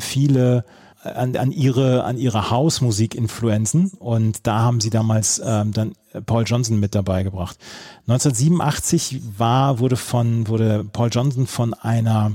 ihre Hausmusik-Influenzen und da haben sie damals dann Paul Johnson mit dabei gebracht. 1987 wurde Paul Johnson von einer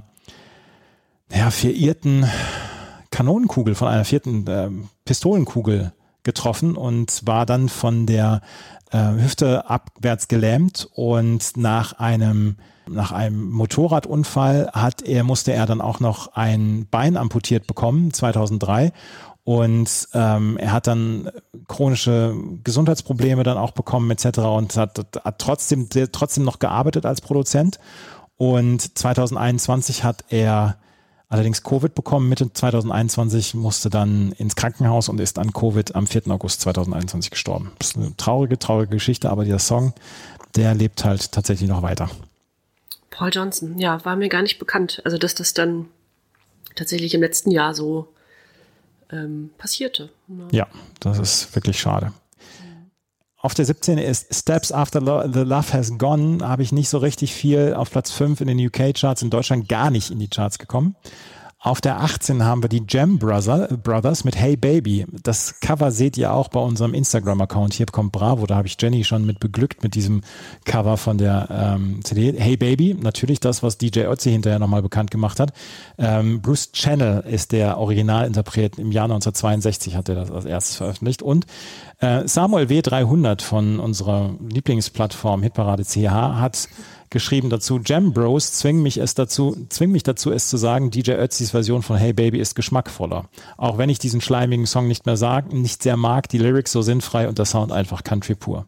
verirrten Kanonenkugel, von einer vierten Pistolenkugel getroffen und war dann von der Hüfte abwärts gelähmt und nach einem Motorradunfall musste er dann auch noch ein Bein amputiert bekommen, 2003. Und er hat dann chronische Gesundheitsprobleme dann auch bekommen etc. und hat trotzdem noch gearbeitet als Produzent. Und 2021 hat er allerdings Covid bekommen. Mitte 2021 musste dann ins Krankenhaus und ist an Covid am 4. August 2021 gestorben. Das ist eine traurige Geschichte, aber dieser Song, der lebt halt tatsächlich noch weiter. Paul Johnson, ja, war mir gar nicht bekannt. Also, dass das dann tatsächlich im letzten Jahr so passierte. Ja, das ist wirklich schade. Auf der 17 ist Steps After the Love Has Gone, habe ich nicht so richtig viel. Auf Platz 5 in den UK-Charts, in Deutschland gar nicht in die Charts gekommen. Auf der 18 haben wir die Jam Brothers mit Hey Baby. Das Cover seht ihr auch bei unserem Instagram-Account. Hier kommt Bravo, da habe ich Jenny schon mit beglückt mit diesem Cover von der CD. Hey Baby, natürlich das, was DJ Ötzi hinterher nochmal bekannt gemacht hat. Bruce Channel ist der Originalinterpret. Im Jahr 1962 hat er das als erstes veröffentlicht. Und Samuel W300 von unserer Lieblingsplattform Hitparade CH hat geschrieben dazu, Jam Bros zwingen mich dazu, es zu sagen, DJ Ötzis Version von Hey Baby ist geschmackvoller. Auch wenn ich diesen schleimigen Song nicht sehr mag, die Lyrics so sinnfrei und der Sound einfach Country pur.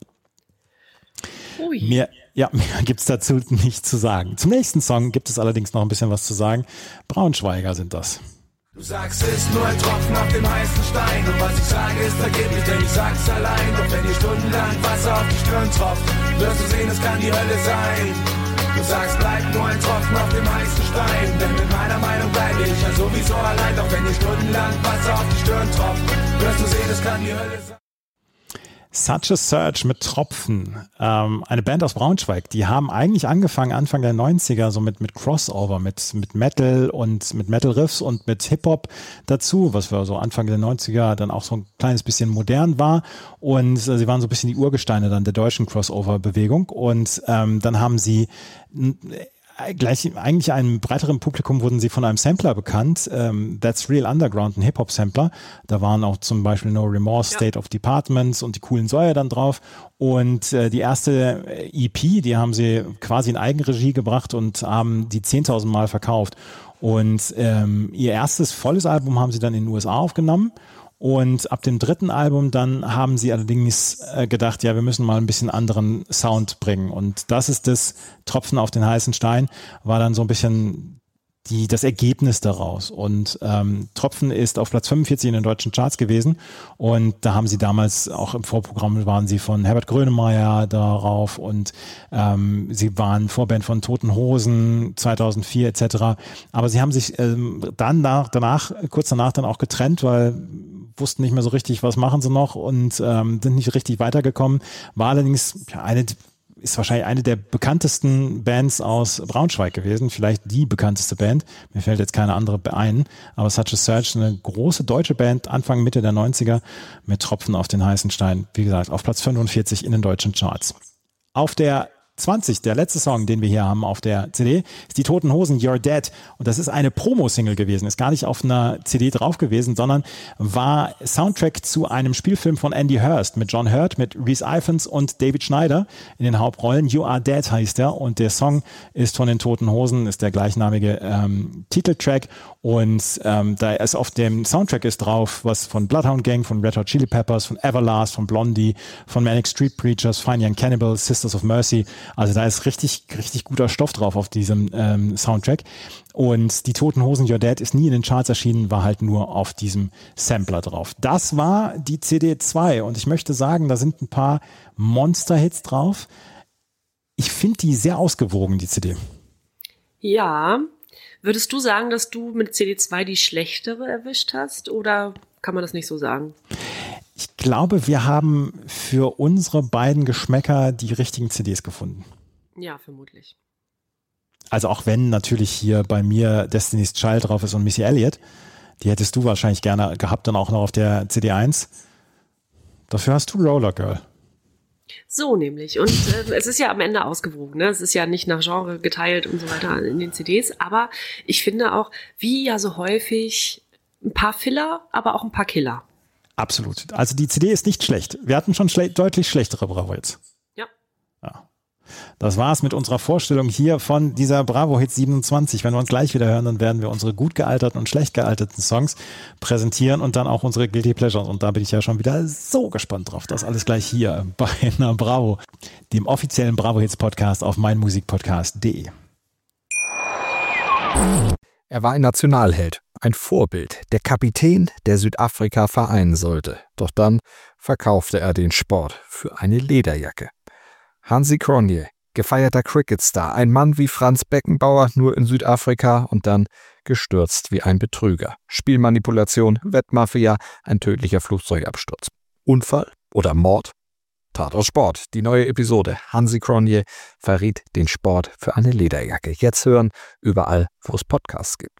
Ui. Mehr gibt es dazu nichts zu sagen. Zum nächsten Song gibt es allerdings noch ein bisschen was zu sagen. Braunschweiger sind das. Du sagst, es ist nur ein Tropfen auf dem heißen Stein. Und was ich sage, ist vergeblich, denn ich sag's allein. Doch wenn dir stundenlang Wasser auf die Stirn tropft, wirst du sehen, es kann die Hölle sein. Du sagst, bleib nur ein Tropfen auf dem heißen Stein. Denn mit meiner Meinung bleibe ich ja sowieso allein. Doch wenn dir stundenlang Wasser auf die Stirn tropft, wirst du sehen, es kann die Hölle sein. Such a Search mit Tropfen, eine Band aus Braunschweig, die haben eigentlich angefangen Anfang der 90er so mit Crossover, mit Metal und mit Metal Riffs und mit Hip-Hop dazu, was für so Anfang der 90er dann auch so ein kleines bisschen modern war und sie waren so ein bisschen die Urgesteine dann der deutschen Crossover-Bewegung und dann haben sie eigentlich einem breiteren Publikum wurden sie von einem Sampler bekannt, That's Real Underground, ein Hip-Hop-Sampler. Da waren auch zum Beispiel No Remorse, State of Departments und die coolen Säue dann drauf. Und die erste EP, die haben sie quasi in Eigenregie gebracht und haben die 10.000 Mal verkauft. Und ihr erstes volles Album haben sie dann in den USA aufgenommen. Und ab dem dritten Album dann haben sie allerdings gedacht, ja, wir müssen mal ein bisschen anderen Sound bringen. Und das ist das Tropfen auf den heißen Stein, war dann so ein bisschen das Ergebnis daraus. Und Tropfen ist auf Platz 45 in den deutschen Charts gewesen. Und da haben sie damals auch im Vorprogramm waren sie von Herbert Grönemeyer darauf und sie waren Vorband von Toten Hosen 2004 etc. Aber sie haben sich kurz danach dann auch getrennt, weil wussten nicht mehr so richtig, was machen sie noch und sind nicht richtig weitergekommen. War allerdings ist wahrscheinlich eine der bekanntesten Bands aus Braunschweig gewesen, vielleicht die bekannteste Band. Mir fällt jetzt keine andere ein, aber Such a Search, eine große deutsche Band, Anfang, Mitte der 90er mit Tropfen auf den heißen Stein. Wie gesagt, auf Platz 45 in den deutschen Charts. Auf der 20, der letzte Song, den wir hier haben auf der CD, ist die Toten Hosen You're Dead. Und das ist eine Promo-Single gewesen. Ist gar nicht auf einer CD drauf gewesen, sondern war Soundtrack zu einem Spielfilm von Andy Hurst mit John Hurt, mit Rhys Ifans und David Schneider in den Hauptrollen. You Are Dead heißt er. Und der Song ist von den Toten Hosen, ist der gleichnamige Titeltrack. Und da ist auf dem Soundtrack ist drauf, was von Bloodhound Gang, von Red Hot Chili Peppers, von Everlast, von Blondie, von Manic Street Preachers, Fine Young Cannibals, Sisters of Mercy. Also da ist richtig guter Stoff drauf auf diesem Soundtrack. Und die Toten Hosen You're Dead ist nie in den Charts erschienen, war halt nur auf diesem Sampler drauf. Das war die CD 2 und ich möchte sagen, da sind ein paar Monster-Hits drauf. Ich finde die sehr ausgewogen, die CD. Ja. Würdest du sagen, dass du mit CD2 die schlechtere erwischt hast oder kann man das nicht so sagen? Ich glaube, wir haben für unsere beiden Geschmäcker die richtigen CDs gefunden. Ja, vermutlich. Also auch wenn natürlich hier bei mir Destiny's Child drauf ist und Missy Elliott, die hättest du wahrscheinlich gerne gehabt, dann auch noch auf der CD1. Dafür hast du Roller Girl. So nämlich. Und es ist ja am Ende ausgewogen. Ne? Es ist ja nicht nach Genre geteilt und so weiter in den CDs. Aber ich finde auch, wie ja so häufig, ein paar Filler, aber auch ein paar Killer. Absolut. Also die CD ist nicht schlecht. Wir hatten schon deutlich schlechtere Bravo-Hits. Ja. Das war's mit unserer Vorstellung hier von dieser Bravo-Hit 27. Wenn wir uns gleich wieder hören, dann werden wir unsere gut gealterten und schlecht gealterten Songs präsentieren und dann auch unsere Guilty Pleasures. Und da bin ich ja schon wieder so gespannt drauf. Das alles gleich hier bei einer Bravo, dem offiziellen Bravo-Hits-Podcast auf meinmusikpodcast.de. Er war ein Nationalheld, ein Vorbild, der Kapitän, der Südafrika vereinen sollte. Doch dann verkaufte er den Sport für eine Lederjacke. Hansi Cronje, gefeierter Cricketstar, ein Mann wie Franz Beckenbauer, nur in Südafrika und dann gestürzt wie ein Betrüger. Spielmanipulation, Wettmafia, ein tödlicher Flugzeugabsturz. Unfall oder Mord? Tatort Sport, die neue Episode. Hansi Cronje verriet den Sport für eine Lederjacke. Jetzt hören, überall, wo es Podcasts gibt.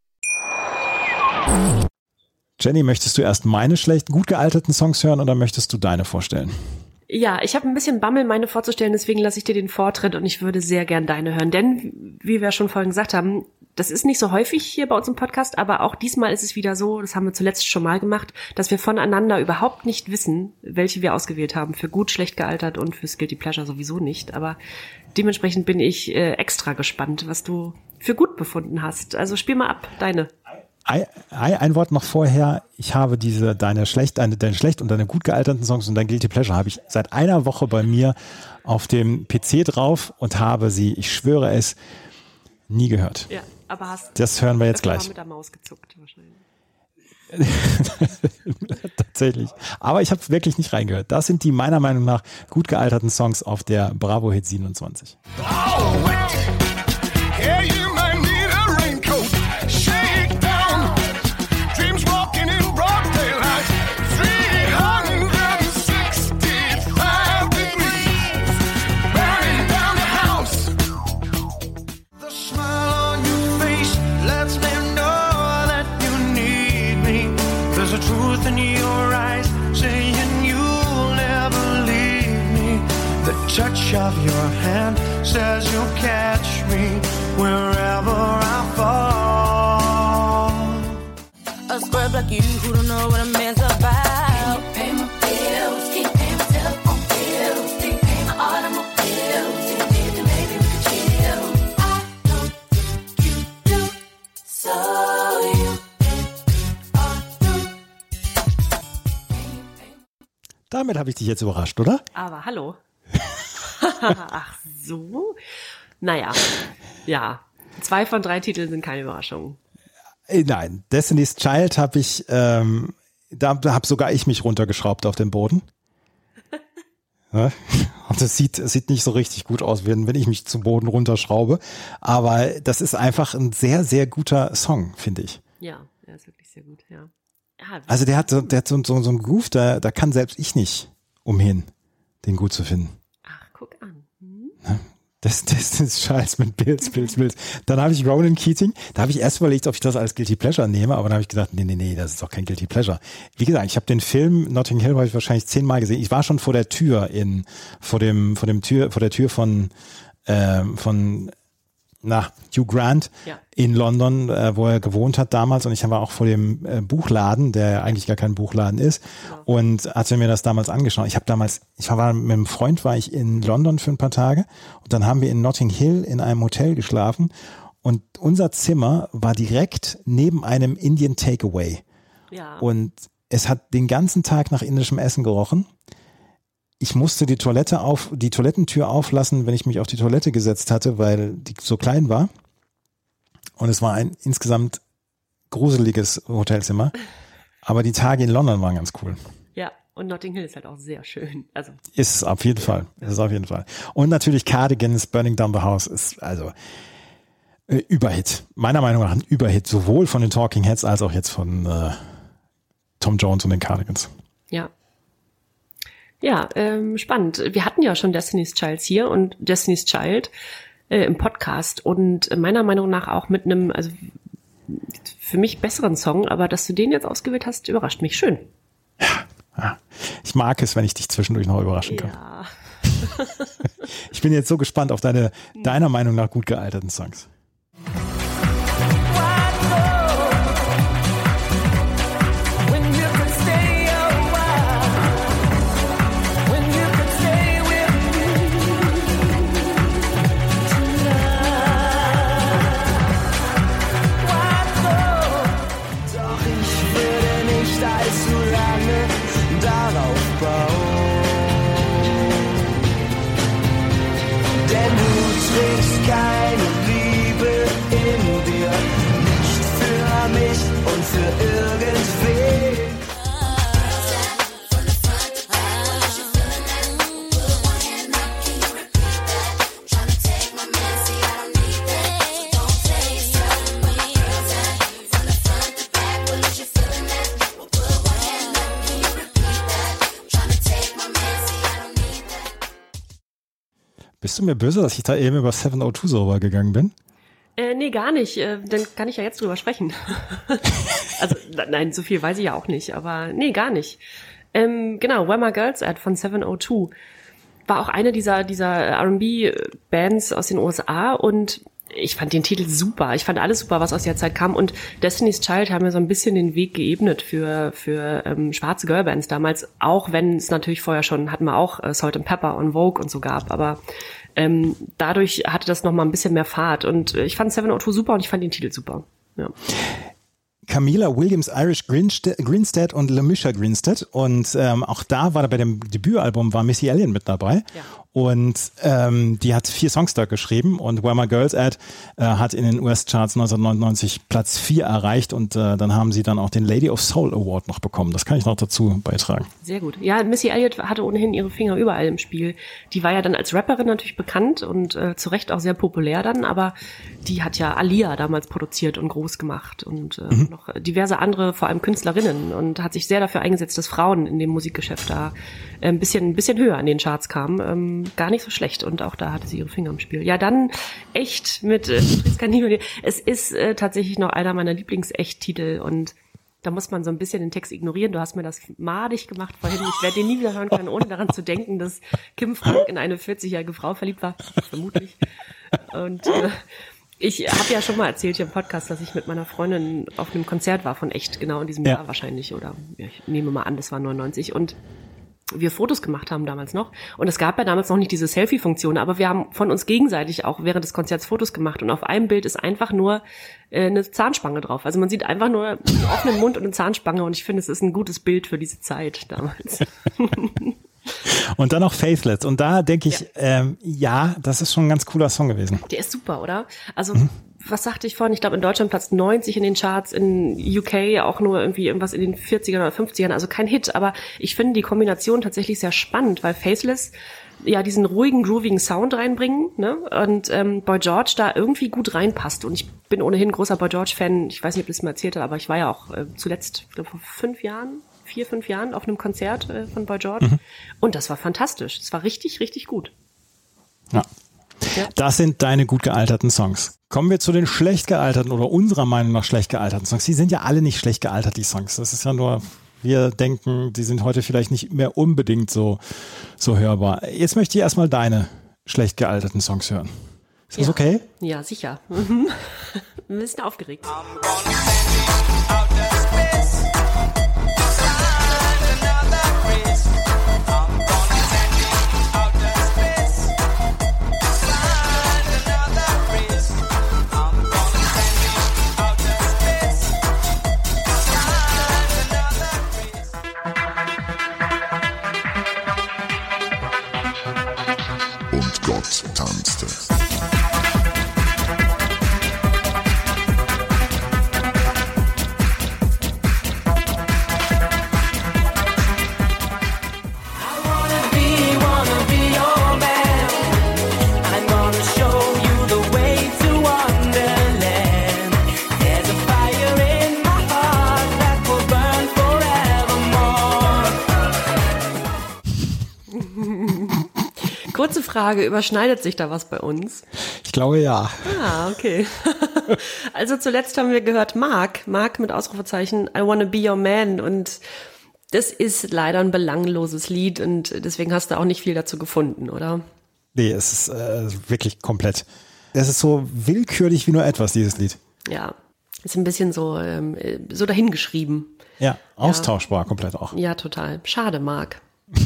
Jenny, möchtest du erst meine gut gealterten Songs hören oder möchtest du deine vorstellen? Ja, ich habe ein bisschen Bammel, meine vorzustellen, deswegen lasse ich dir den Vortritt und ich würde sehr gern deine hören. Denn, wie wir schon vorhin gesagt haben, das ist nicht so häufig hier bei uns im Podcast, aber auch diesmal ist es wieder so, das haben wir zuletzt schon mal gemacht, dass wir voneinander überhaupt nicht wissen, welche wir ausgewählt haben. Für gut, schlecht gealtert und für Guilty Pleasure sowieso nicht. Aber dementsprechend bin ich extra gespannt, was du für gut befunden hast. Also spiel mal ab, deine. Ein Wort noch vorher. Ich habe deine schlecht und deine gut gealterten Songs und dein Guilty Pleasure habe ich seit einer Woche bei mir auf dem PC drauf und habe sie, ich schwöre es, nie gehört. Ja, aber hast das hören wir jetzt gleich. Mit der Maus gezuckt wahrscheinlich. Tatsächlich. Aber ich habe wirklich nicht reingehört. Das sind die meiner Meinung nach gut gealterten Songs auf der Bravo Hit 27. Touch of your hand says you'll catch me wherever I fall. A scrub like you who don't know what a man's about. Pay my bills, keep paying my telephone bills, keep paying my automobiles. If maybe we could chill. I don't think you do, so you Damit habe ich dich jetzt überrascht, oder? Aber hallo. Ach so. Naja, ja. 2 von 3 Titeln sind keine Überraschung. Nein, Destiny's Child habe ich, da habe sogar ich mich runtergeschraubt auf den Boden. Ja, und es sieht nicht so richtig gut aus, wenn ich mich zum Boden runterschraube. Aber das ist einfach ein sehr, sehr guter Song, finde ich. Ja, er ist wirklich sehr gut, ja. Also der hat so einen Groove, da kann selbst ich nicht umhin, den gut zu finden. Ach, guck an. Das ist Scheiß mit Bills. Dann habe ich Ronan Keating. Da habe ich erst überlegt, ob ich das als Guilty Pleasure nehme, aber dann habe ich gedacht, nee, das ist doch kein Guilty Pleasure. Wie gesagt, ich habe den Film Notting Hill habe ich wahrscheinlich 10-mal gesehen. Ich war schon vor der Tür vor der Tür von Hugh Grant in London, wo er gewohnt hat damals, und ich war auch vor dem Buchladen, der eigentlich gar kein Buchladen ist, und hatte mir das damals angeschaut. Ich war mit einem Freund, war ich in London für ein paar Tage, und dann haben wir in Notting Hill in einem Hotel geschlafen, und unser Zimmer war direkt neben einem Indian Takeaway. Ja. Und es hat den ganzen Tag nach indischem Essen gerochen. Ich musste die Toilettentür auflassen, wenn ich mich auf die Toilette gesetzt hatte, weil die so klein war. Und es war ein insgesamt gruseliges Hotelzimmer. Aber die Tage in London waren ganz cool. Ja, und Notting Hill ist halt auch sehr schön. Also Ist auf jeden Fall. Und natürlich Cardigans, Burning Down the House ist also Überhit. Meiner Meinung nach ein Überhit, sowohl von den Talking Heads als auch jetzt von Tom Jones und den Cardigans. ja. Ja, spannend. Wir hatten ja schon Destiny's Child hier und Destiny's Child im Podcast und meiner Meinung nach auch mit einem, also für mich besseren Song, aber dass du den jetzt ausgewählt hast, überrascht mich schön. Ja. Ich mag es, wenn ich dich zwischendurch noch überraschen kann. Ja. Ich bin jetzt so gespannt auf deiner Meinung nach gut gealterten Songs. When you could stay a while, when you could stay with me tonight. Why so? Doch ich würde nicht allzu lange darauf bauen. Denn du trägst keine Liebe in dir, nicht für mich und für irgendwen. Bist du mir böse, dass ich da eben über 702 so rübergegangen bin? Nee, gar nicht. Dann kann ich ja jetzt drüber sprechen. Also, nein, so viel weiß ich ja auch nicht, aber nee, gar nicht. Genau, Where My Girls At von 702 war auch eine dieser R&B-Bands aus den USA und ich fand den Titel super. Ich fand alles super, was aus der Zeit kam. Und Destiny's Child haben mir so ein bisschen den Weg geebnet für schwarze Girlbands damals. Auch wenn es natürlich vorher schon, hatten wir auch Salt and Pepper und Vogue und so gab. Aber dadurch hatte das nochmal ein bisschen mehr Fahrt. Und ich fand 702 super und ich fand den Titel super. Ja. Camila Williams Irish Grinstead und LaMisha Grinstead. Und auch da war bei dem Debütalbum war Missy Elliott mit dabei. Ja. Und die hat 4 Songs da geschrieben und Where My Girls At hat in den US-Charts 1999 Platz 4 erreicht und dann haben sie dann auch den Lady of Soul Award noch bekommen. Das kann ich noch dazu beitragen. Sehr gut. Ja, Missy Elliott hatte ohnehin ihre Finger überall im Spiel. Die war ja dann als Rapperin natürlich bekannt und zu Recht auch sehr populär dann, aber die hat ja Aaliyah damals produziert und groß gemacht und noch diverse andere, vor allem Künstlerinnen und hat sich sehr dafür eingesetzt, dass Frauen in dem Musikgeschäft da ein bisschen höher in den Charts kamen. Gar nicht so schlecht und auch da hatte sie ihre Finger im Spiel. Ja, dann echt mit Kaninchen. Es ist tatsächlich noch einer meiner Lieblings-Echt-Titel und da muss man so ein bisschen den Text ignorieren. Du hast mir das madig gemacht vorhin. Ich werde den nie wieder hören können, ohne daran zu denken, dass Kim Frank in eine 40-jährige Frau verliebt war. Vermutlich. Und Ich habe ja schon mal erzählt hier im Podcast, dass ich mit meiner Freundin auf einem Konzert war von Echt, genau in diesem Ja. Jahr wahrscheinlich, oder ich nehme mal an, das war 99 und wir Fotos gemacht haben damals noch. Und es gab ja damals noch nicht diese Selfie-Funktion, aber wir haben von uns gegenseitig auch während des Konzerts Fotos gemacht und auf einem Bild ist einfach nur eine Zahnspange drauf. Also man sieht einfach nur einen offenen Mund und eine Zahnspange und ich finde, es ist ein gutes Bild für diese Zeit damals. Und dann noch Faithless. Und da denke ich, ja, das ist schon ein ganz cooler Song gewesen. Der ist super, oder? Also, was sagte ich vorhin? Ich glaube, in Deutschland Platz 90 in den Charts, in UK auch nur irgendwie irgendwas in den 40ern oder 50ern, also kein Hit. Aber ich finde die Kombination tatsächlich sehr spannend, weil Faithless ja diesen ruhigen, groovigen Sound reinbringen, ne? Und Boy George da irgendwie gut reinpasst. Und ich bin ohnehin großer Boy George-Fan. Ich weiß nicht, ob ich das mal erzählt habe, aber ich war ja auch zuletzt, ich glaube, vor 5 Jahren auf einem Konzert von Boy George. Und das war fantastisch. Es war richtig, richtig gut. Ja. Ja. Das sind deine gut gealterten Songs. Kommen wir zu den schlecht gealterten oder unserer Meinung nach schlecht gealterten Songs. Die sind ja alle nicht schlecht gealtert, die Songs. Das ist ja nur, wir denken, die sind heute vielleicht nicht mehr unbedingt so hörbar. Jetzt möchte ich erstmal deine schlecht gealterten Songs hören. Ist das okay? Ja, sicher. Ein bisschen aufgeregt. Und Gott tanzte. Wanna be your man. I'm gonna show you the way to Wonderland. There's a fire in my heart that will burn forevermore. Kurze Frage, überschneidet sich da was bei uns? Ich glaube ja. Ah, okay. Also zuletzt haben wir gehört Mark mit Ausrufezeichen, I wanna be your man und das ist leider ein belangloses Lied und deswegen hast du auch nicht viel dazu gefunden, oder? Nee, es ist wirklich komplett. Es ist so willkürlich wie nur etwas, dieses Lied. Ja, ist ein bisschen so dahingeschrieben. Ja, austauschbar komplett auch. Ja, total. Schade, Mark.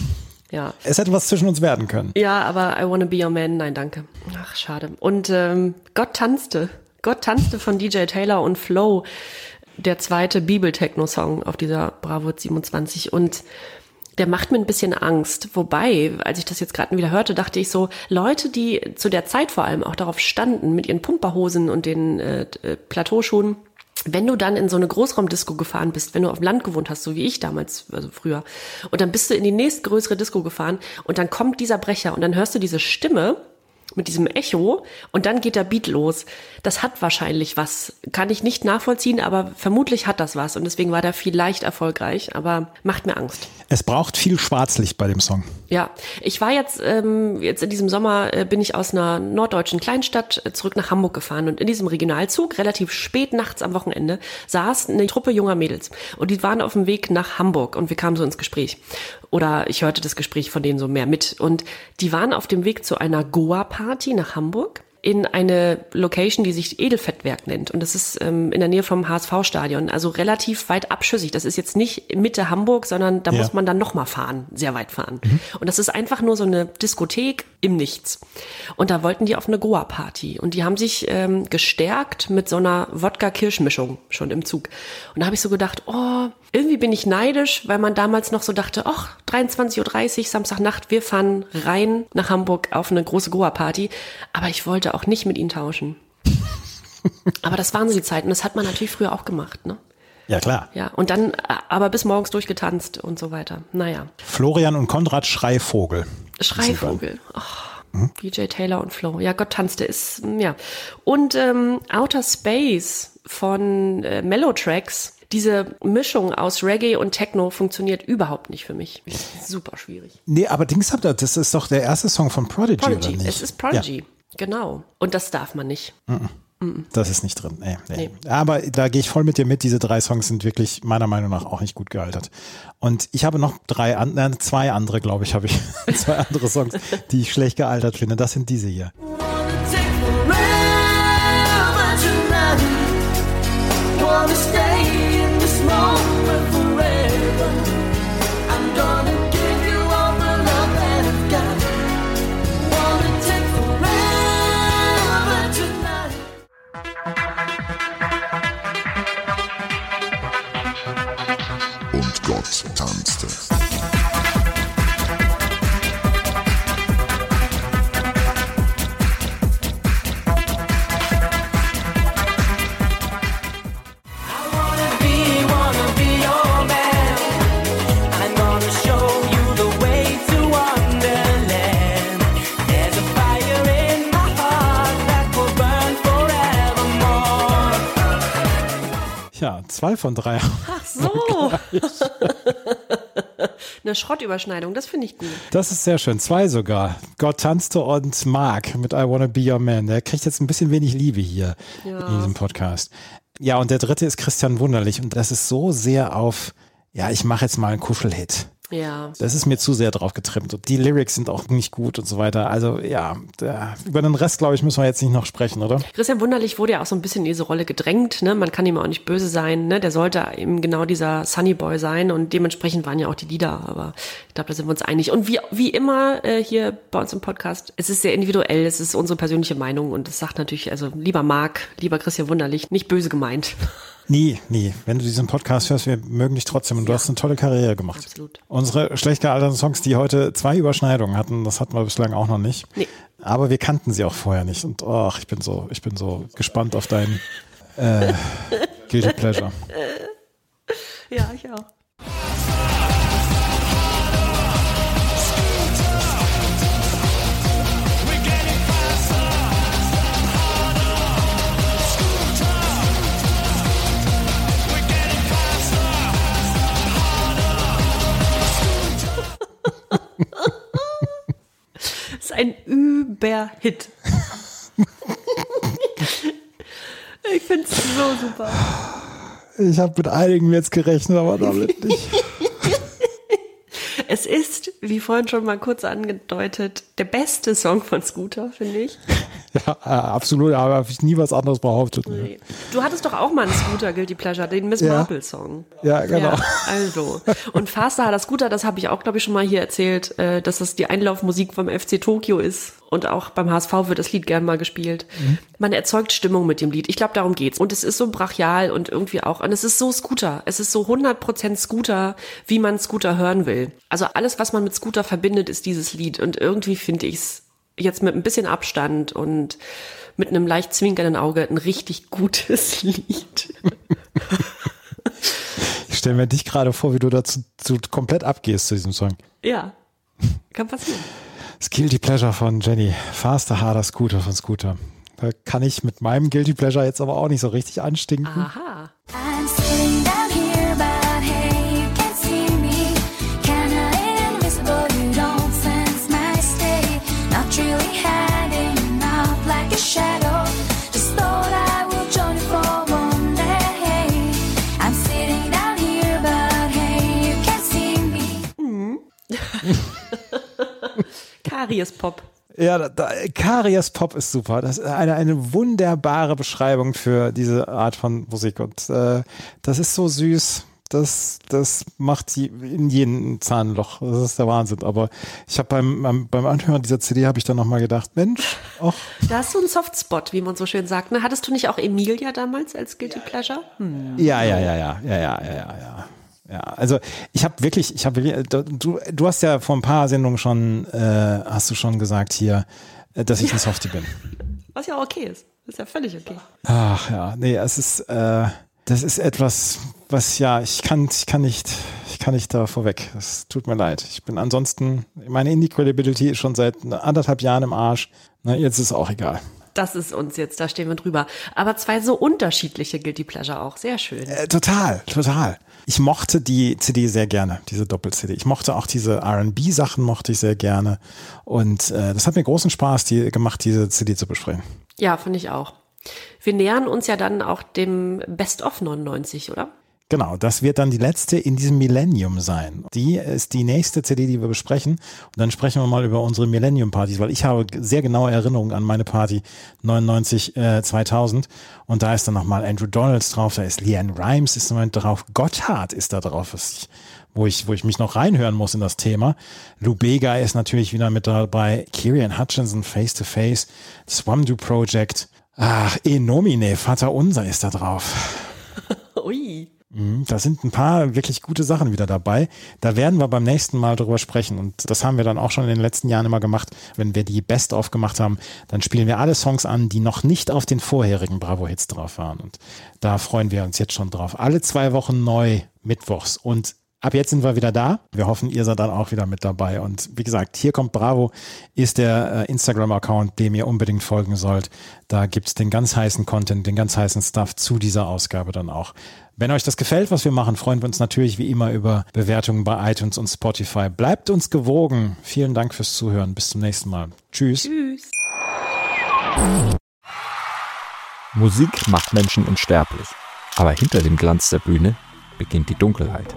Ja. Es hätte was zwischen uns werden können. Ja, aber I wanna be your man, nein, danke. Ach, schade. Und Gott tanzte. Gott tanzte von DJ Taylor und Flow, der zweite Bibel-Techno-Song auf dieser Bravo 27. Und der macht mir ein bisschen Angst. Wobei, als ich das jetzt gerade wieder hörte, dachte ich so, Leute, die zu der Zeit vor allem auch darauf standen, mit ihren Pumperhosen und den Plateauschuhen, wenn du dann in so eine Großraumdisco gefahren bist, wenn du auf dem Land gewohnt hast, so wie ich damals, also früher, und dann bist du in die nächstgrößere Disco gefahren und dann kommt dieser Brecher und dann hörst du diese Stimme mit diesem Echo und dann geht der Beat los. Das hat wahrscheinlich was. Kann ich nicht nachvollziehen, aber vermutlich hat das was und deswegen war der vielleicht erfolgreich, aber macht mir Angst. Es braucht viel Schwarzlicht bei dem Song. Ja, ich war jetzt in diesem Sommer bin ich aus einer norddeutschen Kleinstadt zurück nach Hamburg gefahren und in diesem Regionalzug, relativ spät nachts am Wochenende, saß eine Truppe junger Mädels und die waren auf dem Weg nach Hamburg und wir kamen so ins Gespräch. Oder ich hörte das Gespräch von denen so mehr mit und die waren auf dem Weg zu einer Goa-Party nach Hamburg in eine Location, die sich Edelfettwerk nennt. Und das ist in der Nähe vom HSV-Stadion, also relativ weit abschüssig. Das ist jetzt nicht Mitte Hamburg, sondern da muss man dann nochmal fahren, sehr weit fahren. Und das ist einfach nur so eine Diskothek im Nichts. Und da wollten die auf eine Goa-Party. Und die haben sich gestärkt mit so einer Wodka-Kirschmischung schon im Zug. Und da habe ich so gedacht, oh, irgendwie bin ich neidisch, weil man damals noch so dachte, ach, 23.30 Uhr, Samstagnacht, wir fahren rein nach Hamburg auf eine große Goa-Party. Aber ich wollte auch nicht mit ihnen tauschen. Aber das waren so die Zeiten. Das hat man natürlich früher auch gemacht, ne? Ja, klar. Ja, und dann aber bis morgens durchgetanzt und so weiter. Naja. Florian und Konrad Schreivogel. Schreivogel. Oh, DJ Taylor und Flow. Ja, Gott tanzte ist, ja. Und Outer Space von Mellow-Tracks. Diese Mischung aus Reggae und Techno funktioniert überhaupt nicht für mich. Super schwierig. Nee, aber Dings habt ihr, das ist doch der erste Song von Prodigy, oder nicht? Es ist Prodigy, genau. Und das darf man nicht. Das ist nicht drin. Nee. Aber da gehe ich voll mit dir mit. Diese 3 Songs sind wirklich meiner Meinung nach auch nicht gut gealtert. Und ich habe noch 2 andere, glaube ich, habe ich 2 andere Songs, die ich schlecht gealtert finde. Das sind diese hier. Take the rail und Gott tanzte. Wanna be your man. I'm gonna show you the way to Wonderland. There's a fire in my heart that will burn forevermore. Ja, 2 von 3. Ach so. Eine Schrottüberschneidung, das finde ich gut. Das ist sehr schön. 2 sogar. Gott tanzte und Mark mit I Wanna Be Your Man. Der kriegt jetzt ein bisschen wenig Liebe hier in diesem Podcast. Ja, und der 3. ist Christian Wunderlich. Und das ist so sehr auf, ja, ich mache jetzt mal einen Kuschelhit. Ja. Das ist mir zu sehr drauf getrimmt. Und die Lyrics sind auch nicht gut und so weiter. Also ja, über den Rest, glaube ich, müssen wir jetzt nicht noch sprechen, oder? Christian Wunderlich wurde ja auch so ein bisschen in diese Rolle gedrängt. Ne? Man kann ihm auch nicht böse sein. Ne? Der sollte eben genau dieser Sunny Boy sein. Und dementsprechend waren ja auch die Lieder. Aber ich glaube, da sind wir uns einig. Und wie immer hier bei uns im Podcast, es ist sehr individuell. Es ist unsere persönliche Meinung. Und es sagt natürlich, also lieber Marc, lieber Christian Wunderlich, nicht böse gemeint. Nie. Wenn du diesen Podcast hörst, wir mögen dich trotzdem und du hast eine tolle Karriere gemacht. Absolut. Unsere schlecht gealterten Songs, die heute 2 Überschneidungen hatten, das hatten wir bislang auch noch nicht. Nee. Aber wir kannten sie auch vorher nicht. Und ich bin so gespannt auf deinen Guilty Pleasure. Ja, ich auch. Das ist ein Überhit. Ich finde es so super. Ich habe mit einigen jetzt gerechnet, aber damit nicht. Es ist, wie vorhin schon mal kurz angedeutet, der beste Song von Scooter, finde ich. Ja, absolut, aber habe ich nie was anderes behauptet. Nee. Du hattest doch auch mal einen Scooter Guilty Pleasure, den Miss Ja. Marple Song. Ja, genau. Ja, also. Und Faster hat das Scooter, das habe ich auch, glaube ich, schon mal hier erzählt, dass das die Einlaufmusik vom FC Tokio ist. Und auch beim HSV wird das Lied gern mal gespielt. Man erzeugt Stimmung mit dem Lied. Ich glaube, darum geht's. Und es ist so brachial und irgendwie auch, und es ist so Scooter. Es ist so 100% Scooter, wie man Scooter hören will. Also alles, was man mit Scooter verbindet, ist dieses Lied. Und irgendwie finde ich's jetzt mit ein bisschen Abstand und mit einem leicht zwinkernden Auge ein richtig gutes Lied. Ich stelle mir dich gerade vor, wie du dazu komplett abgehst zu diesem Song. Ja, kann passieren. Das Guilty Pleasure von Jenny. Faster, harder Scooter von Scooter. Da kann ich mit meinem Guilty Pleasure jetzt aber auch nicht so richtig anstinken. Aha. I'm sitting down here, but hey, you can't see me. Kinda invisible, you don't sense my state. Not really hiding out like a shadow. Just thought I would join you for one day. I'm sitting down here, but hey, you can't see me. Karies-Pop. Ja, Karies Pop ist super. Das ist eine wunderbare Beschreibung für diese Art von Musik. Und das ist so süß. Das macht sie in jedem Zahnloch. Das ist der Wahnsinn. Aber ich habe beim Anhören dieser CD habe ich dann nochmal gedacht, Mensch, ach. Da hast du einen Softspot, wie man so schön sagt. Ne? Hattest du nicht auch Emilia damals als Guilty Pleasure? Ja. Ja, also ich habe wirklich, du hast ja vor ein paar Sendungen schon, hast du schon gesagt hier, dass ich ein Softie bin. Was ja auch okay ist. Das ist ja völlig okay. Ach ja, nee, es ist, das ist etwas, was ja, ich kann nicht da vorweg. Es tut mir leid. Ich bin ansonsten, meine Indie-Credibility ist schon seit 1,5 Jahren im Arsch. Na, jetzt ist es auch egal. Das ist uns jetzt, da stehen wir drüber. Aber 2 so unterschiedliche Guilty Pleasure auch. Sehr schön. Total. Ich mochte die CD sehr gerne, diese Doppel-CD. Ich mochte auch diese R&B-Sachen, mochte ich sehr gerne. Und das hat mir großen Spaß gemacht, diese CD zu besprechen. Ja, finde ich auch. Wir nähern uns ja dann auch dem Best of 99, oder? Genau, das wird dann die letzte in diesem Millennium sein. Die ist die nächste CD, die wir besprechen. Und dann sprechen wir mal über unsere Millennium-Partys, weil ich habe sehr genaue Erinnerungen an meine Party 99, 2000. Und da ist dann nochmal Andrew Donalds drauf, da ist Leanne Rimes ist noch drauf, Gotthard ist da drauf, wo ich mich noch reinhören muss in das Thema. Lou Bega ist natürlich wieder mit dabei, Kieran Hutchinson, Face to Face, Swamdu Project, Enomine, Vater Unser ist da drauf. Ui. Da sind ein paar wirklich gute Sachen wieder dabei. Da werden wir beim nächsten Mal drüber sprechen. Und das haben wir dann auch schon in den letzten Jahren immer gemacht. Wenn wir die Best-of gemacht haben, dann spielen wir alle Songs an, die noch nicht auf den vorherigen Bravo-Hits drauf waren. Und da freuen wir uns jetzt schon drauf. Alle 2 Wochen neu, mittwochs. Und ab jetzt sind wir wieder da. Wir hoffen, ihr seid dann auch wieder mit dabei. Und wie gesagt, hier kommt Bravo, ist der Instagram-Account, dem ihr unbedingt folgen sollt. Da gibt's den ganz heißen Content, den ganz heißen Stuff zu dieser Ausgabe dann auch. Wenn euch das gefällt, was wir machen, freuen wir uns natürlich wie immer über Bewertungen bei iTunes und Spotify. Bleibt uns gewogen. Vielen Dank fürs Zuhören. Bis zum nächsten Mal. Tschüss. Tschüss. Musik macht Menschen unsterblich. Aber hinter dem Glanz der Bühne beginnt die Dunkelheit.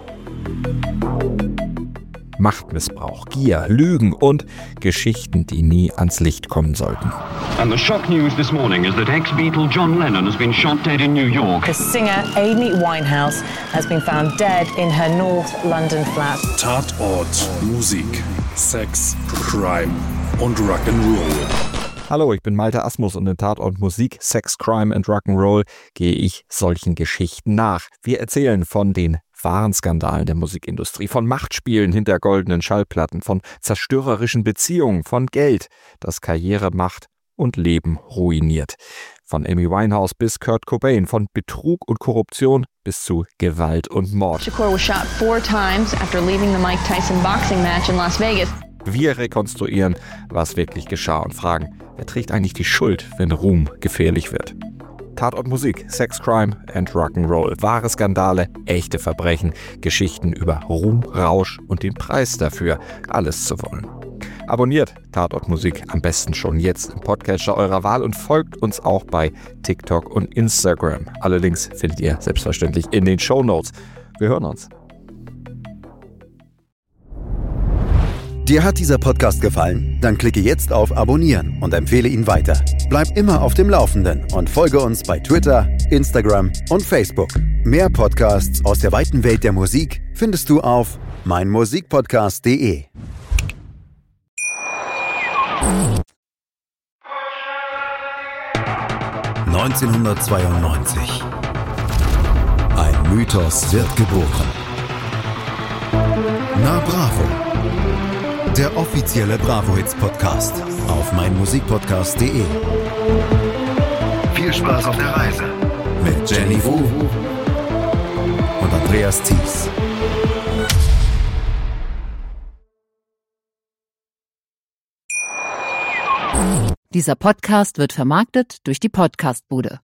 Machtmissbrauch, Gier, Lügen und Geschichten, die nie ans Licht kommen sollten. And the shock news this morning is that ex-Beatle John Lennon has been shot dead in New York. The singer Amy Winehouse has been found dead in her North London flat. Tatort Musik, Sex, Crime und Rock'n'Roll. Hallo, ich bin Malte Asmus und in Tatort Musik, Sex, Crime and Rock'n'Roll gehe ich solchen Geschichten nach. Wir erzählen von den wahren Skandalen der Musikindustrie, von Machtspielen hinter goldenen Schallplatten, von zerstörerischen Beziehungen, von Geld, das Karriere, Macht und Leben ruiniert. Von Amy Winehouse bis Kurt Cobain, von Betrug und Korruption bis zu Gewalt und Mord. Shakur was shot 4 times after leaving the Mike Tyson boxing match in Las Vegas. Wir rekonstruieren, was wirklich geschah und fragen, wer trägt eigentlich die Schuld, wenn Ruhm gefährlich wird? Tatort Musik, Sex, Crime and Rock'n'Roll. Wahre Skandale, echte Verbrechen, Geschichten über Ruhm, Rausch und den Preis dafür, alles zu wollen. Abonniert Tatort Musik am besten schon jetzt im Podcatcher eurer Wahl und folgt uns auch bei TikTok und Instagram. Alle Links findet ihr selbstverständlich in den Shownotes. Wir hören uns. Dir hat dieser Podcast gefallen? Dann klicke jetzt auf Abonnieren und empfehle ihn weiter. Bleib immer auf dem Laufenden und folge uns bei Twitter, Instagram und Facebook. Mehr Podcasts aus der weiten Welt der Musik findest du auf meinmusikpodcast.de. (1992) Ein Mythos wird geboren. Na Bravo. Der offizielle Bravo-Hits-Podcast auf meinmusikpodcast.de. Viel Spaß auf der Reise mit Jenny Wu und Andreas Thies. Dieser Podcast wird vermarktet durch die Podcastbude.